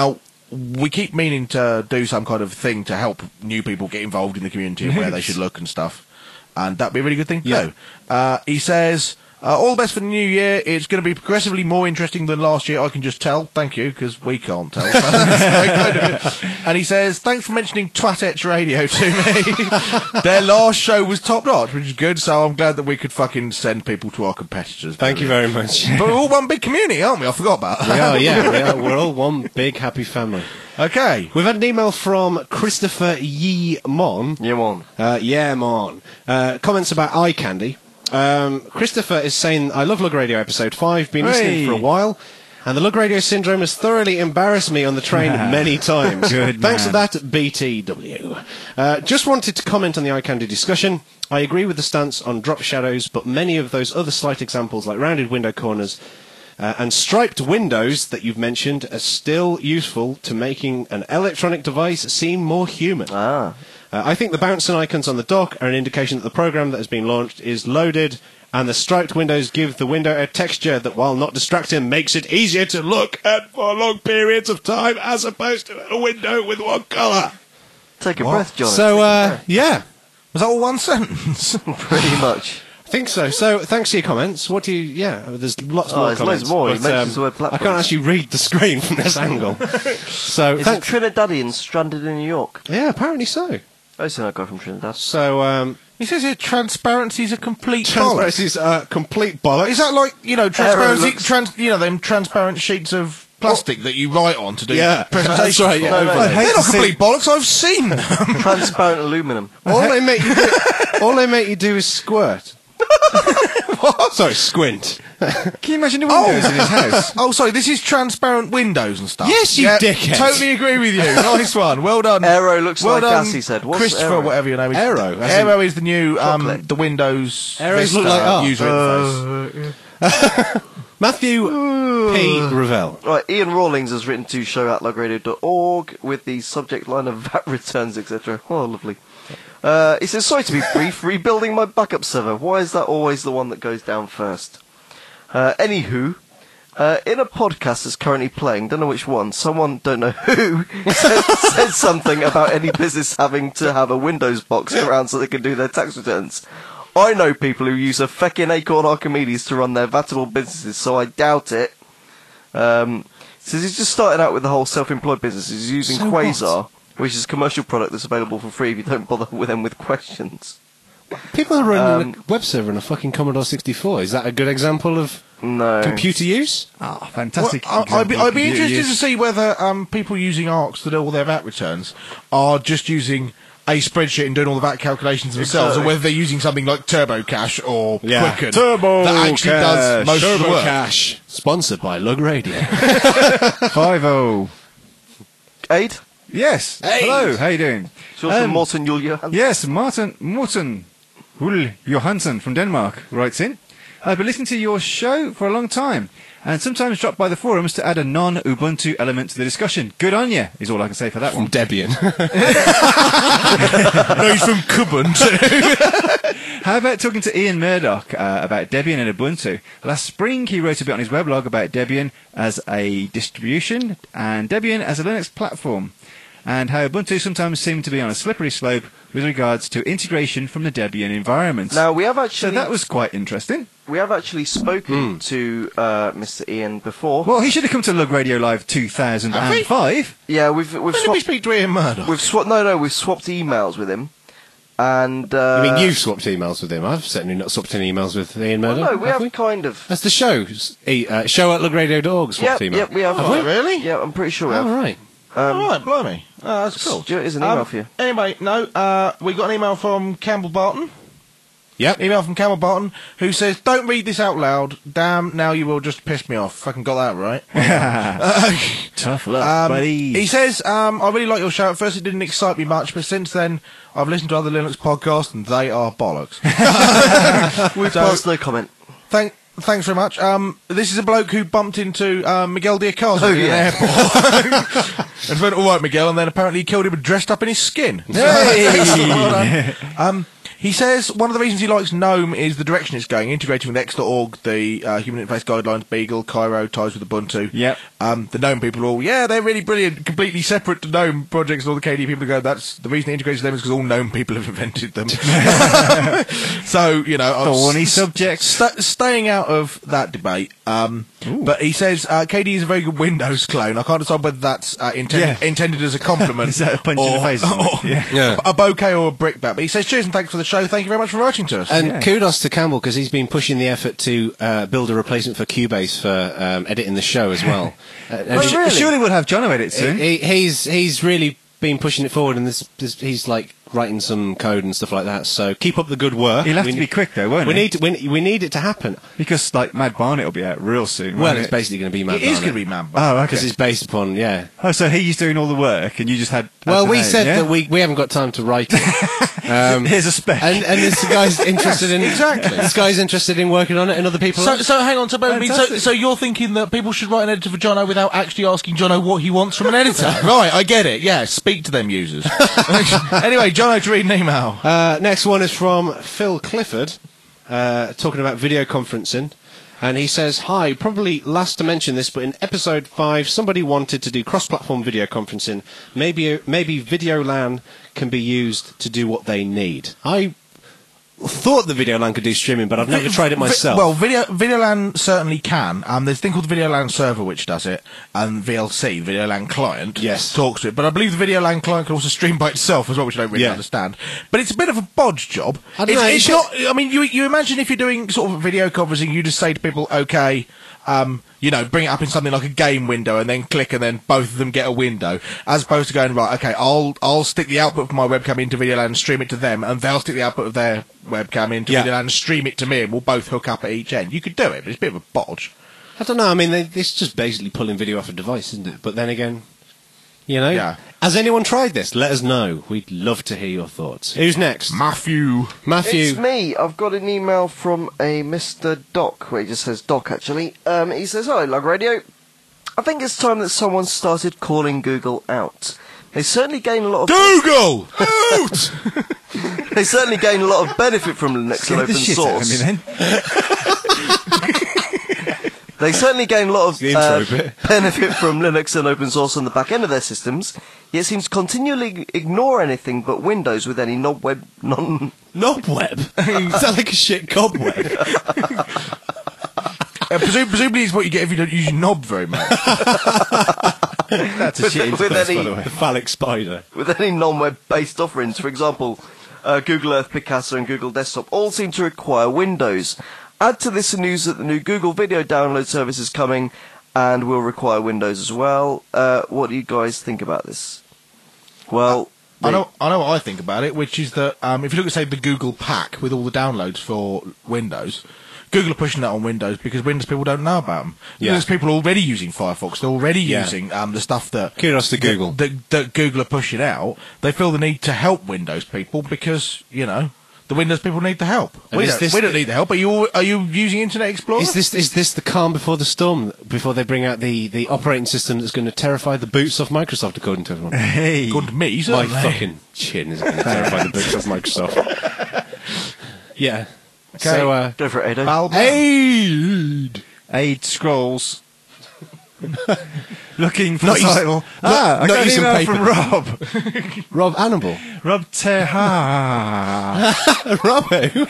we keep meaning to do some kind of thing to help new people get involved in the community and where they should look and stuff. And that'd be a really good thing to
Yeah.
do. Uh, he says, uh, all the best for the new year. It's going to be progressively more interesting than last year. I can just tell. Thank you, because we can't tell. So it's very kind of you. And he says, thanks for mentioning Twatech Radio to me. Their last show was top notch, which is good. So I'm glad that we could fucking send people to our competitors.
Thank you very much.
But we're all one big community, aren't we? I forgot about
We
that.
are, yeah. We are, we're all one big happy family.
Okay.
We've had an email from Christopher Yee Mon.
Yeah, on.
Uh, yeah, Mon. Uh, comments about eye candy. Um, Christopher is saying, I love Lug Radio episode five, been listening
Hey.
for a while, and the Lug Radio syndrome has thoroughly embarrassed me on the train many times.
Good
Thanks for
man.
that, B T W. Uh, just wanted to comment on the eye candy discussion. I agree with the stance on drop shadows, but many of those other slight examples like rounded window corners Uh, and striped windows that you've mentioned are still useful to making an electronic device seem more human.
Ah.
Uh, I think the bouncing icons on the dock are an indication that the program that has been launched is loaded, and the striped windows give the window a texture that, while not distracting, makes it easier to look at for long periods of time as opposed to a window with one colour.
Take a
What?
breath, John.
So, uh, yeah,
Was that all one sentence?
Pretty much.
I think so. So, thanks for your comments. What do you, yeah, there's lots
Oh,
more
there's
comments.
loads more. He
but,
mentions the word
I
platforms.
can't actually read the screen from this angle. So,
Is it
thanks.
Trinidadian stranded in New York?
Yeah, apparently so.
I seen that guy from Trinidad.
So, um,
He says here transparency is a complete bollocks.
transparency is uh, complete bollocks.
Is that like, you know, transparency,
looks-
trans, you know, them transparent sheets of plastic that you write on to do
Yeah,
presentations?
that's right, yeah.
for?
No, no,
I hate
They're
to
not
see-
complete bollocks, I've seen them.
Transparent aluminum.
all they make you do, all they make you do is squirt. What? Sorry, squint.
Can you imagine the windows in his house?
Oh, sorry, this is transparent windows and stuff.
Yes, you
Yeah,
dickhead.
Totally agree with you. Nice one. Well done.
Aero looks
well
like
done,
us, he said. What's
Christopher,
Aero?
whatever your name is.
Aero, as
Aero is the new, um,
chocolate.
the Windows
Aeros
Vista
look like art.
user interface.
Matthew P. Ravel.
Right, Ian Rawlings has written to show at lugradio dot org with the subject line of V A T returns, et cetera. Oh, lovely. Uh, he says, sorry to be brief, rebuilding my backup server. Why is that always the one that goes down first? Uh, anywho, uh, in a podcast that's currently playing, don't know which one, someone, don't know who, said, said something about any business having to have a Windows box around so they can do their tax returns. I know people who use a feckin' Acorn Archimedes to run their vatable businesses, so I doubt it. Um, says he's just starting out with the whole self-employed business. He's using
So
Quasar, which is a commercial product that's available for free if you don't bother with them with questions.
People are running
Um,
a web server on a fucking Commodore sixty-four. Is that a good example of
No.
computer use?
Ah, fantastic.
Well, I- I'd be,
example
I'd be
of computer
interested to
use.
see whether um, people using ARCs to do all their V A T returns are just using a spreadsheet and doing all the V A T calculations themselves,
Exactly.
or whether they're using something like TurboCash or
Yeah.
Quicken
Turbo
that actually does most of the work.
Cash. Sponsored by Lug Radio.
Five oh.
Aid?
Yes. Hello. How you doing?
Yours from
Um,
Morten Jul Johansen.
Yes, Martin Morten Hull Johansson from Denmark writes in. I've been listening to your show for a long time, and sometimes drop by the forums to add a non-Ubuntu element to the discussion. Good on you, is all I can say for that
From
one.
Debian.
No, he's from Kubuntu.
How about talking to Ian Murdoch uh, about Debian and Ubuntu? Last spring, he wrote a bit on his weblog about Debian as a distribution and Debian as a Linux platform, and how Ubuntu sometimes seemed to be on a slippery slope with regards to integration from the Debian environment.
Now, we have
so
actually
that was quite interesting.
we have actually spoken to uh, Mister Ian before.
Well, he should have come to Lug Radio Live two thousand five.
Yeah, we've we've
When did we
swapped
speak to Ian Murdoch?
we've swapped no no we've swapped emails with him, and uh,
I mean, you've swapped emails with him. I've certainly not swapped any emails with Ian
well,
Murdoch.
no, we
have
have
we?
kind of.
That's the show. S- e- uh, show at lugradio dot org swapped
Yeah,
email.
yeah, we have.
Have we? Really?
Yeah, I'm pretty sure we
Oh,
have.
right.
Um,
All right, blimey. Oh, that's cool.
Stuart, here's an email
Um,
for you.
Anyway, no, uh, we got an email from Campbell Barton.
Yep.
Email from Campbell Barton, who says, "Don't read this out loud. Damn, now you will just piss me off." Fucking got that right. Uh,
Tough luck,
Um,
buddy.
he says, um, "I really like your show. At first, it didn't excite me much, but since then, I've listened to other Linux podcasts, and they are bollocks."
We've
so-
passed no comment.
Thank, thanks very much. Um, this is a bloke who bumped into um, Miguel Diaz
Oh,
in
yeah.
an airport, and went, "All right, Miguel," and then apparently he killed him and dressed up in his skin. So,
Hey!
excellent, well done. Um, He says one of the reasons he likes GNOME is the direction it's going, integrating with X dot org, the uh, Human Interface Guidelines, Beagle, Cairo, ties with Ubuntu.
Yep.
Um, the GNOME people are all, yeah, they're really brilliant, completely separate to GNOME projects, and all the K D E people go, that's the reason they integrated them is because all GNOME people have invented them. So, you know, I'm
Thorny
s-
subject.
st- staying out of that debate. Um, but he says uh, K D E is a very good Windows clone. I can't decide whether that's uh, intended,
Yeah.
intended as a compliment
Is that a punch
or,
in the face?
or
Yeah.
Yeah.
a bouquet or a brickbat. But he says, cheers and thanks for the show. Thank you very much for writing to us.
And
Yeah.
kudos to Campbell because he's been pushing the effort to uh, build a replacement for Cubase for um, editing the show as well. Uh, and
Oh,
sh-
really?
Surely we'll have John edit soon.
he, he's he's really been pushing it forward, and this, this, he's like writing some code and stuff like that. So keep up the good work.
He'll have
We
to
ne-
be quick though, won't
we
he?
need to, we, we need it to happen.
Because like Mad Barnet will be out real soon.
Well,
won't
it's
it?
basically going to be Mad
It is going to be man.
Oh, okay.
because it's based upon yeah.
Oh, so he's doing all the work, and you just had.
Well,
had
we
the
said
name, yeah?
that we we haven't got time to write it. Um,
Here's a spec.
and and this guy's interested in
exactly.
This guy's interested in working on it, and other people.
So,
aren't.
so hang on. So, but I mean, so,
Fantastic.
so you're thinking that people should write an editor for Jono without actually asking Jono what he wants from an editor? Right, I get it. Yeah, speak to them users. Anyway, Jono, to read an email.
Uh, next one is from Phil Clifford, uh, talking about video conferencing. And he says, hi, probably last to mention this, but in episode five, somebody wanted to do cross-platform video conferencing. Maybe, maybe VideoLAN can be used to do what they need. I thought the VideoLAN could do streaming, but I've never
Vi-
tried it
vi-
myself.
Well, Video VideoLAN certainly can. Um, there's a thing called the VideoLAN server which does it, and V L C, the VideoLAN client,
Yes.
talks to it. But I believe the VideoLAN client can also stream by itself as well, which I don't really
Yeah.
understand. But it's a bit of a bodge job.
I don't
it's
know,
it's
it
not. I mean, you you imagine if you're doing sort of video conferencing, you just say to people, okay. Um, you know, bring it up in something like a game window, and then click, and then both of them get a window, as opposed to going right. Okay, I'll I'll stick the output from my webcam into VideoLAN and stream it to them, and they'll stick the output of their webcam into
Yeah.
VideoLAN and stream it to me, and we'll both hook up at each end. You could do it, but it's a bit of a bodge.
I don't know. I mean, they, it's just basically pulling video off a device, isn't it? But then again, you know,
Yeah.
has anyone tried this? Let us know. We'd love to hear your thoughts. Who's next?
Matthew.
Matthew.
It's me. I've got an email from a Mister Doc, where he just says Doc, actually. Um, he says, hello, Lug Radio. I think it's time that someone started calling Google out. They certainly gain a lot of...
Google out.
They certainly gain a lot of benefit from Linux and
Scared the
open
shit out of
source.
me then.
They certainly gain a lot of
The intro
uh,
bit.
benefit from Linux and open source on the back end of their systems, yet seems to continually ignore anything but Windows with any non-web... non...
Knobweb. Is that like a shit cobweb?
Uh, presu- presumably, it's what you get if you don't use your knob very much.
That's a
With-
shit
with
interface,
any-
by the way.
The phallic spider.
with any non-web-based offerings. For example, uh, Google Earth, Picasa, and Google Desktop all seem to require Windows. Add to this the news that the new Google Video Download service is coming and will require Windows as well. Uh, what do you guys think about this? Well,
I
the-
know, I know what I think about it, which is that um, if you look at, say, the Google Pack with all the downloads for Windows, Google are pushing that on Windows because Windows people don't know about them.
Yeah.
There's people already using Firefox. They're already
Yeah.
using um, the stuff that
Kudos to Google.
that, that Google are pushing out. They feel the need to help Windows people because you know the Windows people need the help.
And
We
is
don't,
this
we don't
the-
need the help. Are you are you using Internet Explorer?
Is this is this the calm before the storm? Before they bring out the, the operating system that's going to terrify the boots off Microsoft, according to everyone.
Hey.
According to me,
My
certainly.
fucking chin is going to terrify the boots off Microsoft. Yeah.
Okay.
So, uh,
go for it, Ado.
Val-
Aid. Aid Scrolls. Looking for
Not
the
use-
title.
not-
ah, I
not
got an
using
email
paper.
from Rob.
Rob Annable.
Rob Teha.
Rob who?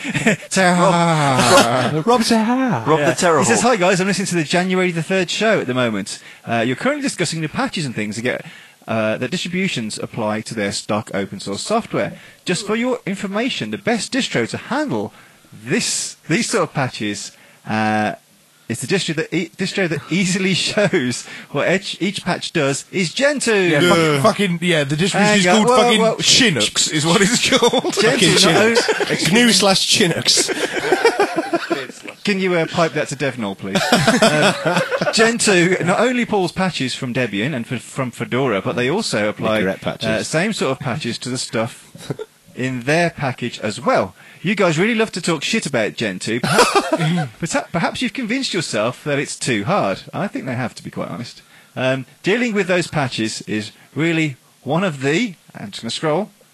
Teha.
Rob Zahar.
Rob the Terror
He says,
Hawk.
hi guys, I'm listening to the January the third show at the moment. Uh, you're currently discussing the patches and things to get uh, that distributions apply to their stock open source software. Just for your information, the best distro to handle this these sort of patches uh, is the distro that, e- distro that easily shows what each, each patch does is Gentoo.
Yeah, fucking, fucking yeah. The distribution is
Hang on,
called
whoa,
fucking
whoa.
Chinooks, is what it's called.
Gentoo, not
Chinooks.
only-
Gnu slash Chinooks.
Can you uh, pipe that to Devnol, please? um, Gentoo not only pulls patches from Debian and f- from Fedora, but they also apply
Nicorette patches.
uh, same sort of patches to the stuff in their package as well. You guys really love to talk shit about Gentoo. Perhaps, perhaps, perhaps you've convinced yourself that it's too hard. I think they have, to be quite honest. Um, dealing with those patches is really one of the... I'm just going to scroll.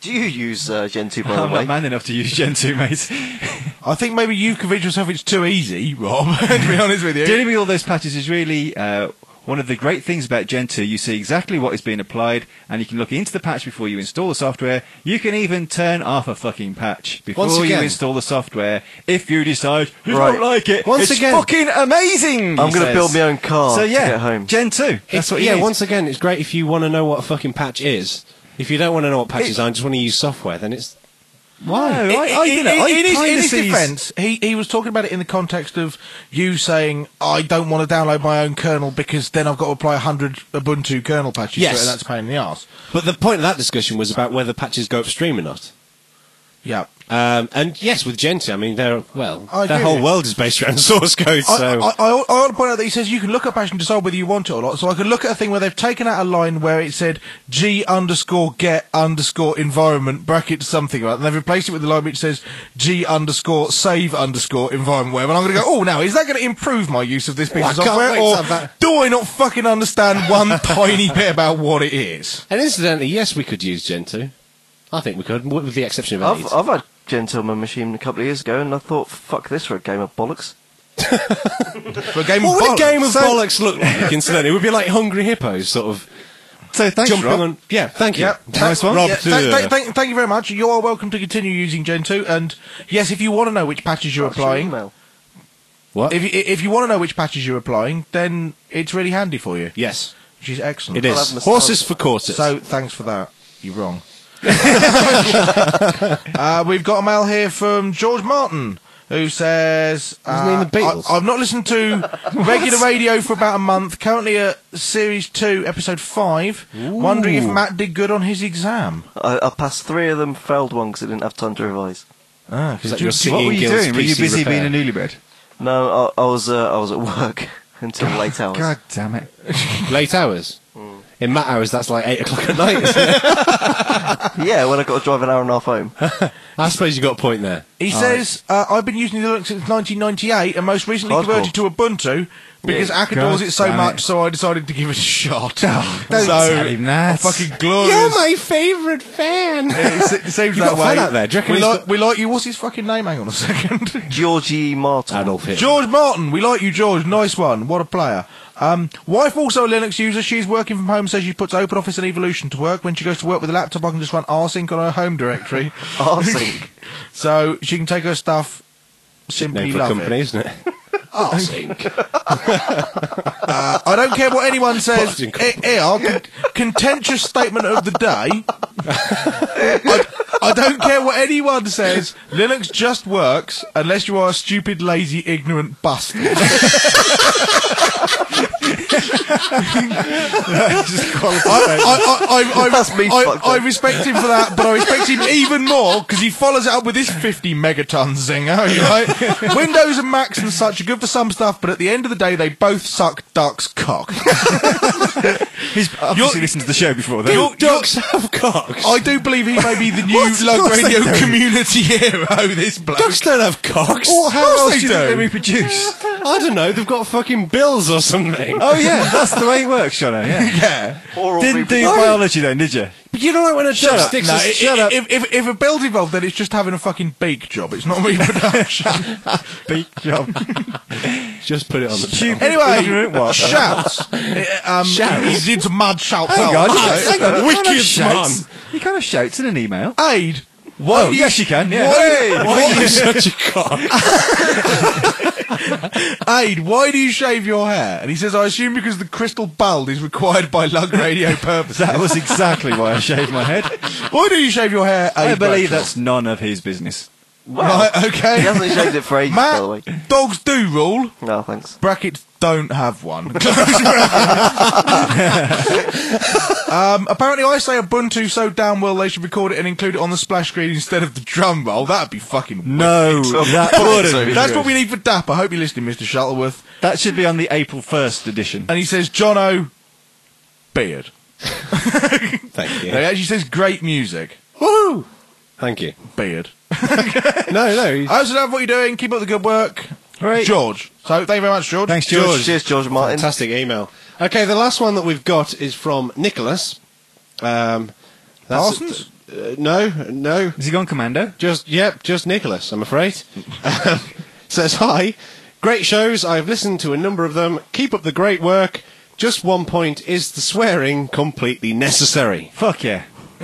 Do you use uh, Gen two, by
I'm
the way?
not man enough to use Gen two, mate.
I think maybe you've convinced yourself it's too easy, Rob, to be honest with you.
Dealing with all those patches is really uh, one of the great things about Gen two. You see exactly what is being applied, and you can look into the patch before you install the software. You can even turn off a fucking patch before
Once
you
again-
install the software if you decide you
Right.
don't like it.
Once
it's
again-
fucking amazing!
I'm
he
going to
says.
build my own car
So
to
yeah,
get home.
Gen two. That's
If-
what you
yeah,
need.
once again, it's great if you want to know what a fucking patch is. If you don't want to know what patches
It-
are and just want to use software, then it's
Why?
In,
I, I, you
in-
know, I
in his,
kinda
in his
see-
defence, he, he was talking about it in the context of you saying, I don't want to download my own kernel because then I've got to apply one hundred Ubuntu kernel patches
Yes.
to it, and that's a pain in the arse.
But the point of that discussion was about whether patches go upstream or not.
Yeah.
Um, and yes, with Gentoo, I mean, they're, well,
I
their
agree
whole
with you.
world is based around source code,
I,
so...
I, I, I want to point out that he says you can look at patch and decide whether you want it or not. So I could look at a thing where they've taken out a line where it said G underscore get underscore environment bracket something, right? And they've replaced it with the line which says G underscore save underscore environment web. And I'm going to go, oh, now, is that going to improve my use of this piece
Oh,
of
I can't
software?
wait to
Or
have that.
do I not fucking understand one tiny bit about what it is?
And incidentally, yes, we could use Gentoo. I think we could, with the exception of
I've,
AIDS.
I've had Gen two on my machine a couple of years ago, and I thought, fuck this for a game of bollocks.
For a game
What
of
would a game of
So-
bollocks look like, incidentally? It would be like Hungry Hippos, sort of
So thanks,
jumping
Rob.
on... Yeah, thank you.
Yep.
Nice one.
Rob,
Yeah,
to-
th- th- thank, thank you very much. You are welcome to continue using Gen two. And yes, if you want to know which patches you're
That's your
applying,
email.
What?
if you, if you want to know which patches you're applying, then it's really handy for you,
Yes,
which is excellent.
it
I'll
is.
have my
Horses
stars.
for quarters.
So thanks for that. You're wrong. uh, we've got a mail here from George Martin, who says,
Isn't he in the
uh,
Beatles?
I, I've not listened to regular radio for about a month, currently at Series two, Episode five, wondering if Matt did good on his exam.
I, I passed three of them, failed one because I didn't have time to revise.
Ah,
Is that
do-
your
do-
singing
What were you
Guild's
doing? Were you
P C
busy
repair?
being a newlywed?
No, I, I was uh, I was at work until late hours.
God damn it.
Late hours? In Matt hours, that's like eight o'clock at night, isn't it?
Yeah, when I got to drive an hour and a half home.
I suppose you got a point there.
He says, uh, I've been using Linux since nineteen ninety-eight and most recently
Hardcore.
converted to Ubuntu because
Yeah.
Ack adores
God
it so
damn
much,
it.
so I decided to give it a shot.
don't
so,
tell him that.
Fucking glorious.
my favourite fan!
It, se- it seems
You
that
got a
way.
fan out there. Do you reckon
we,
he's
like,
got-
we like you. What's his fucking name? Hang on a second.
Georgie Martin.
Adolf Hitler.
George Martin. We like you, George. Nice one. What a player. Um, wife also a Linux user. She's working from home, so she puts OpenOffice and Evolution to work. When she goes to work with a laptop, I can just run rsync on her home directory.
Arsync.
So she can take her stuff. Simply
Name for a
love
company,
it.
isn't it? Arsync.
Uh, I don't care what anyone says.
Boxing
Eh, eh, our con- contentious statement of the day. I, I don't care what anyone says. Linux just works unless you are a stupid, lazy, ignorant bastard. I, I, I, I,
That's me
I,
fucked
I
up.
respect him for that, but I respect him even more because he follows it up with this fifty megaton zinger. Right? Windows and Macs and such are good for some stuff, but at the end of the day, they both suck duck's cock.
He's obviously listened to the show before, then.
You're-
Ducks have cocks.
I do believe he may be the new
What? Of
Lug
course they
Radio
don't.
community hero, this bloke.
Ducks don't have cocks.
Well, how
Of course
else
they
do
do.
they
They reproduce.
I don't know. They've got fucking bills or something.
Oh yeah, that's the way it works, Shona. Yeah.
Yeah.
Oral
Didn't do
reproduction.
biology then, did you?
But you know what? When a duck
up.
sticks
No,
a
i-
shut
i-
up.
if, if, if a bill's involved, then it's just having a fucking beak job. It's not reproduction.
Big job.
Just put it on the
Stupid.
Anyway,
Ignorant what?
shouts. Uh, um,
Shouts?
He's did some mad shouts.
Hang
out.
on,
Right.
hang on.
Wicked
He kind of shouts.
man.
He kind of shouts in an email.
Aid. Why
Oh,
do
yes, you can. Yeah.
Why,
Hey!
Why are you such a cock?
Aid, why do you shave your hair? And he says, I assume because the crystal bald is required by lug radio purposes.
That was exactly why I shaved my head.
Why do you shave your hair, Aid
I believe
Bradshaw?
that's none of his business.
Right, okay.
He hasn't shaved it for ages, by the way.
Matt, dogs do rule.
No, thanks.
Brackets don't have one. um, apparently, I say Ubuntu so damn well they should record it and include it on the splash screen instead of the drum roll. That'd be fucking.
No, that wouldn't.
That's what we need for D A P. I hope you're listening, Mister Shuttleworth.
That should be on the April first edition.
And he says, Jono, beard.
Thank
He
you.
actually says great music.
Woohoo! Thank you.
Beard.
No, no.
I also love what you're doing. Keep up the good work.
Right.
George. So, thank you very much, George.
Thanks, George.
Cheers, George Martin.
Fantastic email. Okay, the last one that we've got is from Nicholas. Um, that's
Parsons?
Uh, no, no.
Has he gone commando?
Just, yep, just Nicholas, I'm afraid. Um, says, hi. Great shows. I've listened to a number of them. Keep up the great work. Just one point. Is the swearing completely necessary?
Fuck yeah.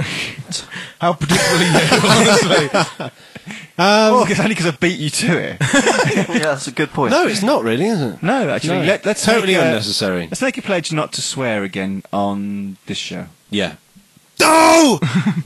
How particularly you, honestly.
Um, oh, it's only because I beat you to it.
Yeah, that's a good point.
No, it's not really, is it?
No, actually,
No.
Let, let's
Totally
make a,
unnecessary.
Let's make a pledge not to swear again on this show.
Yeah. Oh!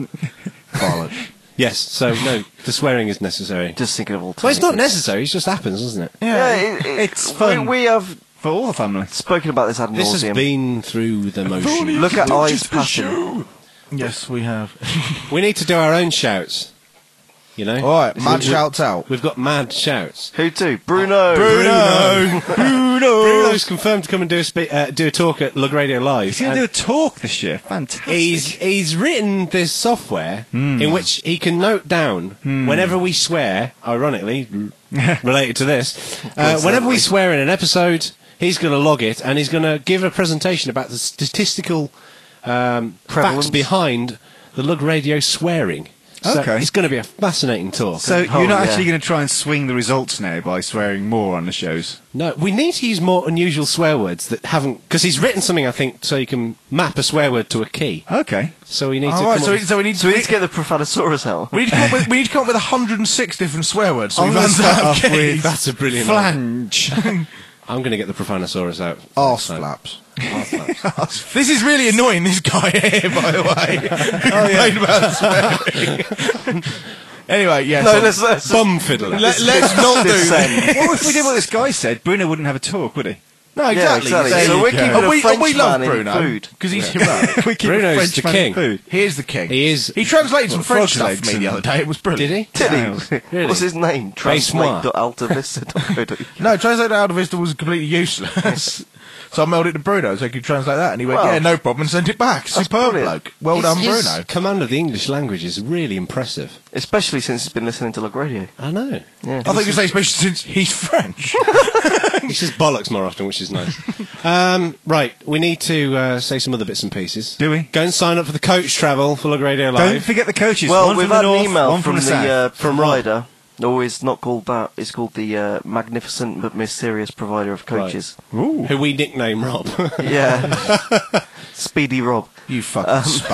Bollocks.
Yes, so no, the swearing is necessary.
Just thinking of all.
Well, it's not necessary, it just happens, doesn't it?
Yeah, it, it,
It's fun.
We, we have
For all the family.
spoken about this ad
This has
nauseum.
been through the motion.
Look at eyes passion.
Yes, we have.
We need to do our own shouts. You know?
All right, mad
We-
shouts out.
We've got mad shouts.
Who to? Bruno.
Bruno. Bruno.
Bruno's confirmed to come and do a spe- uh, do a talk at Lug Radio Live.
He's going to
and
do a talk this year. Fantastic.
He's he's written this software
Hmm.
in which he can note down whenever we swear. Ironically, related to this, uh, whenever we swear in an episode, he's going to log it and he's going to give a presentation about the statistical um,
Prevalence.
facts behind the Lug Radio swearing. So
Okay.
it's going to be a fascinating talk.
So
Oh,
you're not
yeah.
actually going to try and swing the results now by swearing more on the shows?
No, we need to use more unusual swear words that haven't, because he's written something, I think, so you can map a swear word to a key.
Okay.
So we need
All
to.
right,
come
so,
up
we, so we need
So we need to get the Profanosaurus out.
we need to come up with we need to come up with one hundred six different swear words. So
I'm
we've
gonna
run
start
out of
off with
keys.
That's a brilliant. idea.
Flange.
I'm going to get the Profanosaurus out.
Arse
So-
flaps. This is really annoying, this guy here, by the way. Oh, yeah. About swearing. Anyway, yes.
No,
so-
let's, let's
Bum fiddler.
let, let's not do
this
that.
end.
Well, if we did what this guy said, Bruno wouldn't have a talk, would he?
No,
Yeah,
exactly.
exactly.
There
So
you
we're
go.
keeping
And
a
we,
French
and we love
man in
Bruno
food.
because he's heroic.
we keep
Bruno's
a French
the
man
king.
in food.
He is the king.
He is-
He translated some
Well,
French
frog
stuff for
legs
me the
and-
other day. It was brilliant.
Did he?
Did he?
Really?
What's his name?
Basemar.
Translate.altavista.co.uk.
No, translated out of Vista was completely useless. So I mailed it to Bruno so he could translate that, and he went,
Well,
"Yeah, no problem," and sent it back. Superb
brilliant.
bloke. Well
His-
done,
his
Bruno.
command of the English language is really impressive.
Especially since he's been listening to Lug Radio.
I know.
Yeah.
I think you say especially since he's French.
He says bollocks more often, which is nice. um, right, we need to uh, say some other bits and pieces.
Do we?
Go and sign up for the coach travel for Lug Radio
Don't
Live.
forget the coaches.
Well,
one
we've
from the
had
north,
an email
one
from,
from, the,
the
south.
uh,
From Rob.
provider. No, it's not called that. It's called the uh, magnificent but mysterious provider of coaches.
Ooh.
Who we nickname Rob.
Yeah. Speedy Rob.
You fucking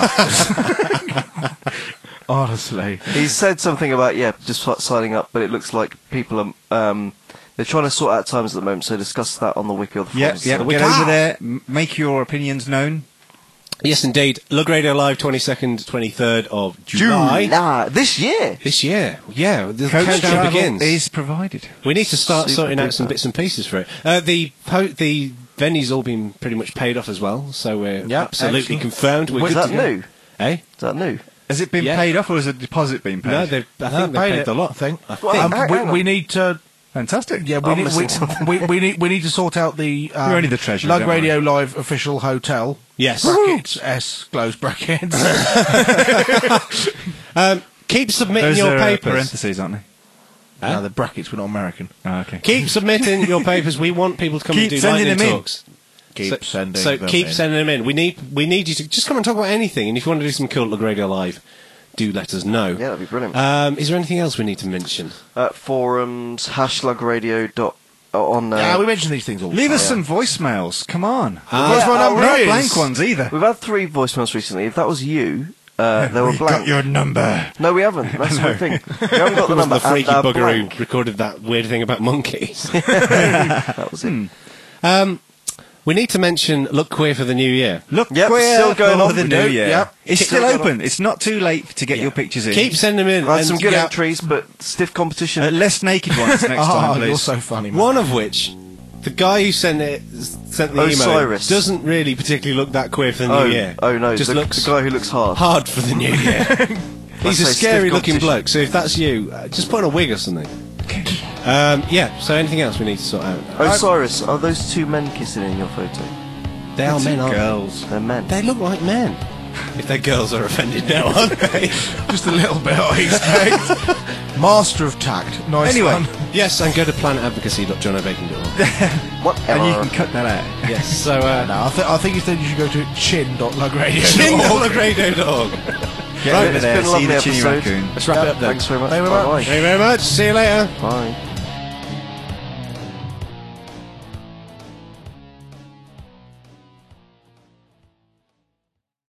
spackers. Honestly.
He said something about, yeah, just start signing up, but it looks like people are, um, they're trying to sort out times at the moment, so discuss that on the wiki or the
Yeah,
forums.
yeah.
So-
Get over there. m- Make your opinions known.
Yes, indeed. Lug Radio Live, twenty-second, twenty-third of July.
July. This year.
This year. Yeah, the
Coach
countdown
travel
begins.
is provided.
We need to start
Super
sorting out
duper.
some bits and pieces for it. Uh, the po- the venue's all been pretty much paid off as well, so we're
Yep,
absolutely
excellent.
confirmed. We're
Is
good
that
to go.
new?
Eh?
Is that new?
Has it been
Yeah.
paid off or has a deposit been paid?
No, they've, I think
No,
they paid
it,
the lot.
I think.
I
Well,
think.
Um,
hang-
we,
hang on.
we need to.
Fantastic.
Yeah, we
I'm
need,
missing
we,
something.
we, we need we need to sort out the um,
We're only the treasurer,
Lug
don't
Radio Live official hotel.
Yes.
Brackets S close brackets.
Um, keep submitting
Those
your
are uh,
papers.
parentheses, aren't they?
No, the brackets were not American.
Oh, okay.
Keep submitting your papers. We want people to come
Keep
and do
sending
lightning
them in.
talks.
Keep
so,
sending
So
them
keep
in.
sending them in. We need we need you to just come and talk about anything. And if you want to do some cool Lug Radio Live, do let us know.
Yeah, that'd be brilliant.
Um, is there anything else we need to mention?
Uh, forums, hashtag radio dot uh, on. Uh,
Yeah, we mention these things all the
Leave
time.
us some voicemails. Come on.
Ah.
What's my
Yeah,
number
Not
is?
blank ones either.
We've had three voicemails recently. If that was you, uh, they were
We
blank.
got your number.
No, we haven't. That's the
No.
thing. We haven't got the
It was
number.
the freaky
and, uh,
bugger
blank.
who recorded that weird thing about monkeys.
That was it.
um, we need to mention Look Queer for the new year.
Look,
Yep,
queer
still going
for
on.
the
We
new
do,
year.
yep.
It's
Still
still
going
open. It's not too late to get your pictures in.
Keep sending them in.
We've had
and
some good
yeah,
entries, but stiff competition.
Uh, less naked ones next
Oh,
time,
you're
please.
so funny, man.
One of which, the guy who sent it, sent the
Osiris.
email, doesn't really particularly look that queer for the
oh,
new year.
oh no,
just
the,
looks
the guy who looks hard.
hard for the new year. He's a
say
scary
stiff
looking
competition.
bloke. So if that's you, uh, just put on a wig or something. Um, yeah. So anything else we need to sort out?
Osiris, are those two men kissing in your photo?
They are
It's
men, aren't
girls.
They're men.
they? They look like men. If their girls are offended now, aren't they?
Just a little bit, I expect. Master of tact. Nice
Anyway.
one.
Yes, and go to planet advocacy dot john o'bacon dot org.
Whatever.
And you can cut that out.
Yes. So uh,
No, I, th- I think instead you should go to chin dot lug radio.
chin dot radio dot org.
Get
Right,
over
it's
there,
been a
see
lovely
the chinny
episode.
raccoon.
Let's wrap it up then.
Thanks very much.
Thank you very much.
Bye-bye.
Thank you very much. See you later.
Bye.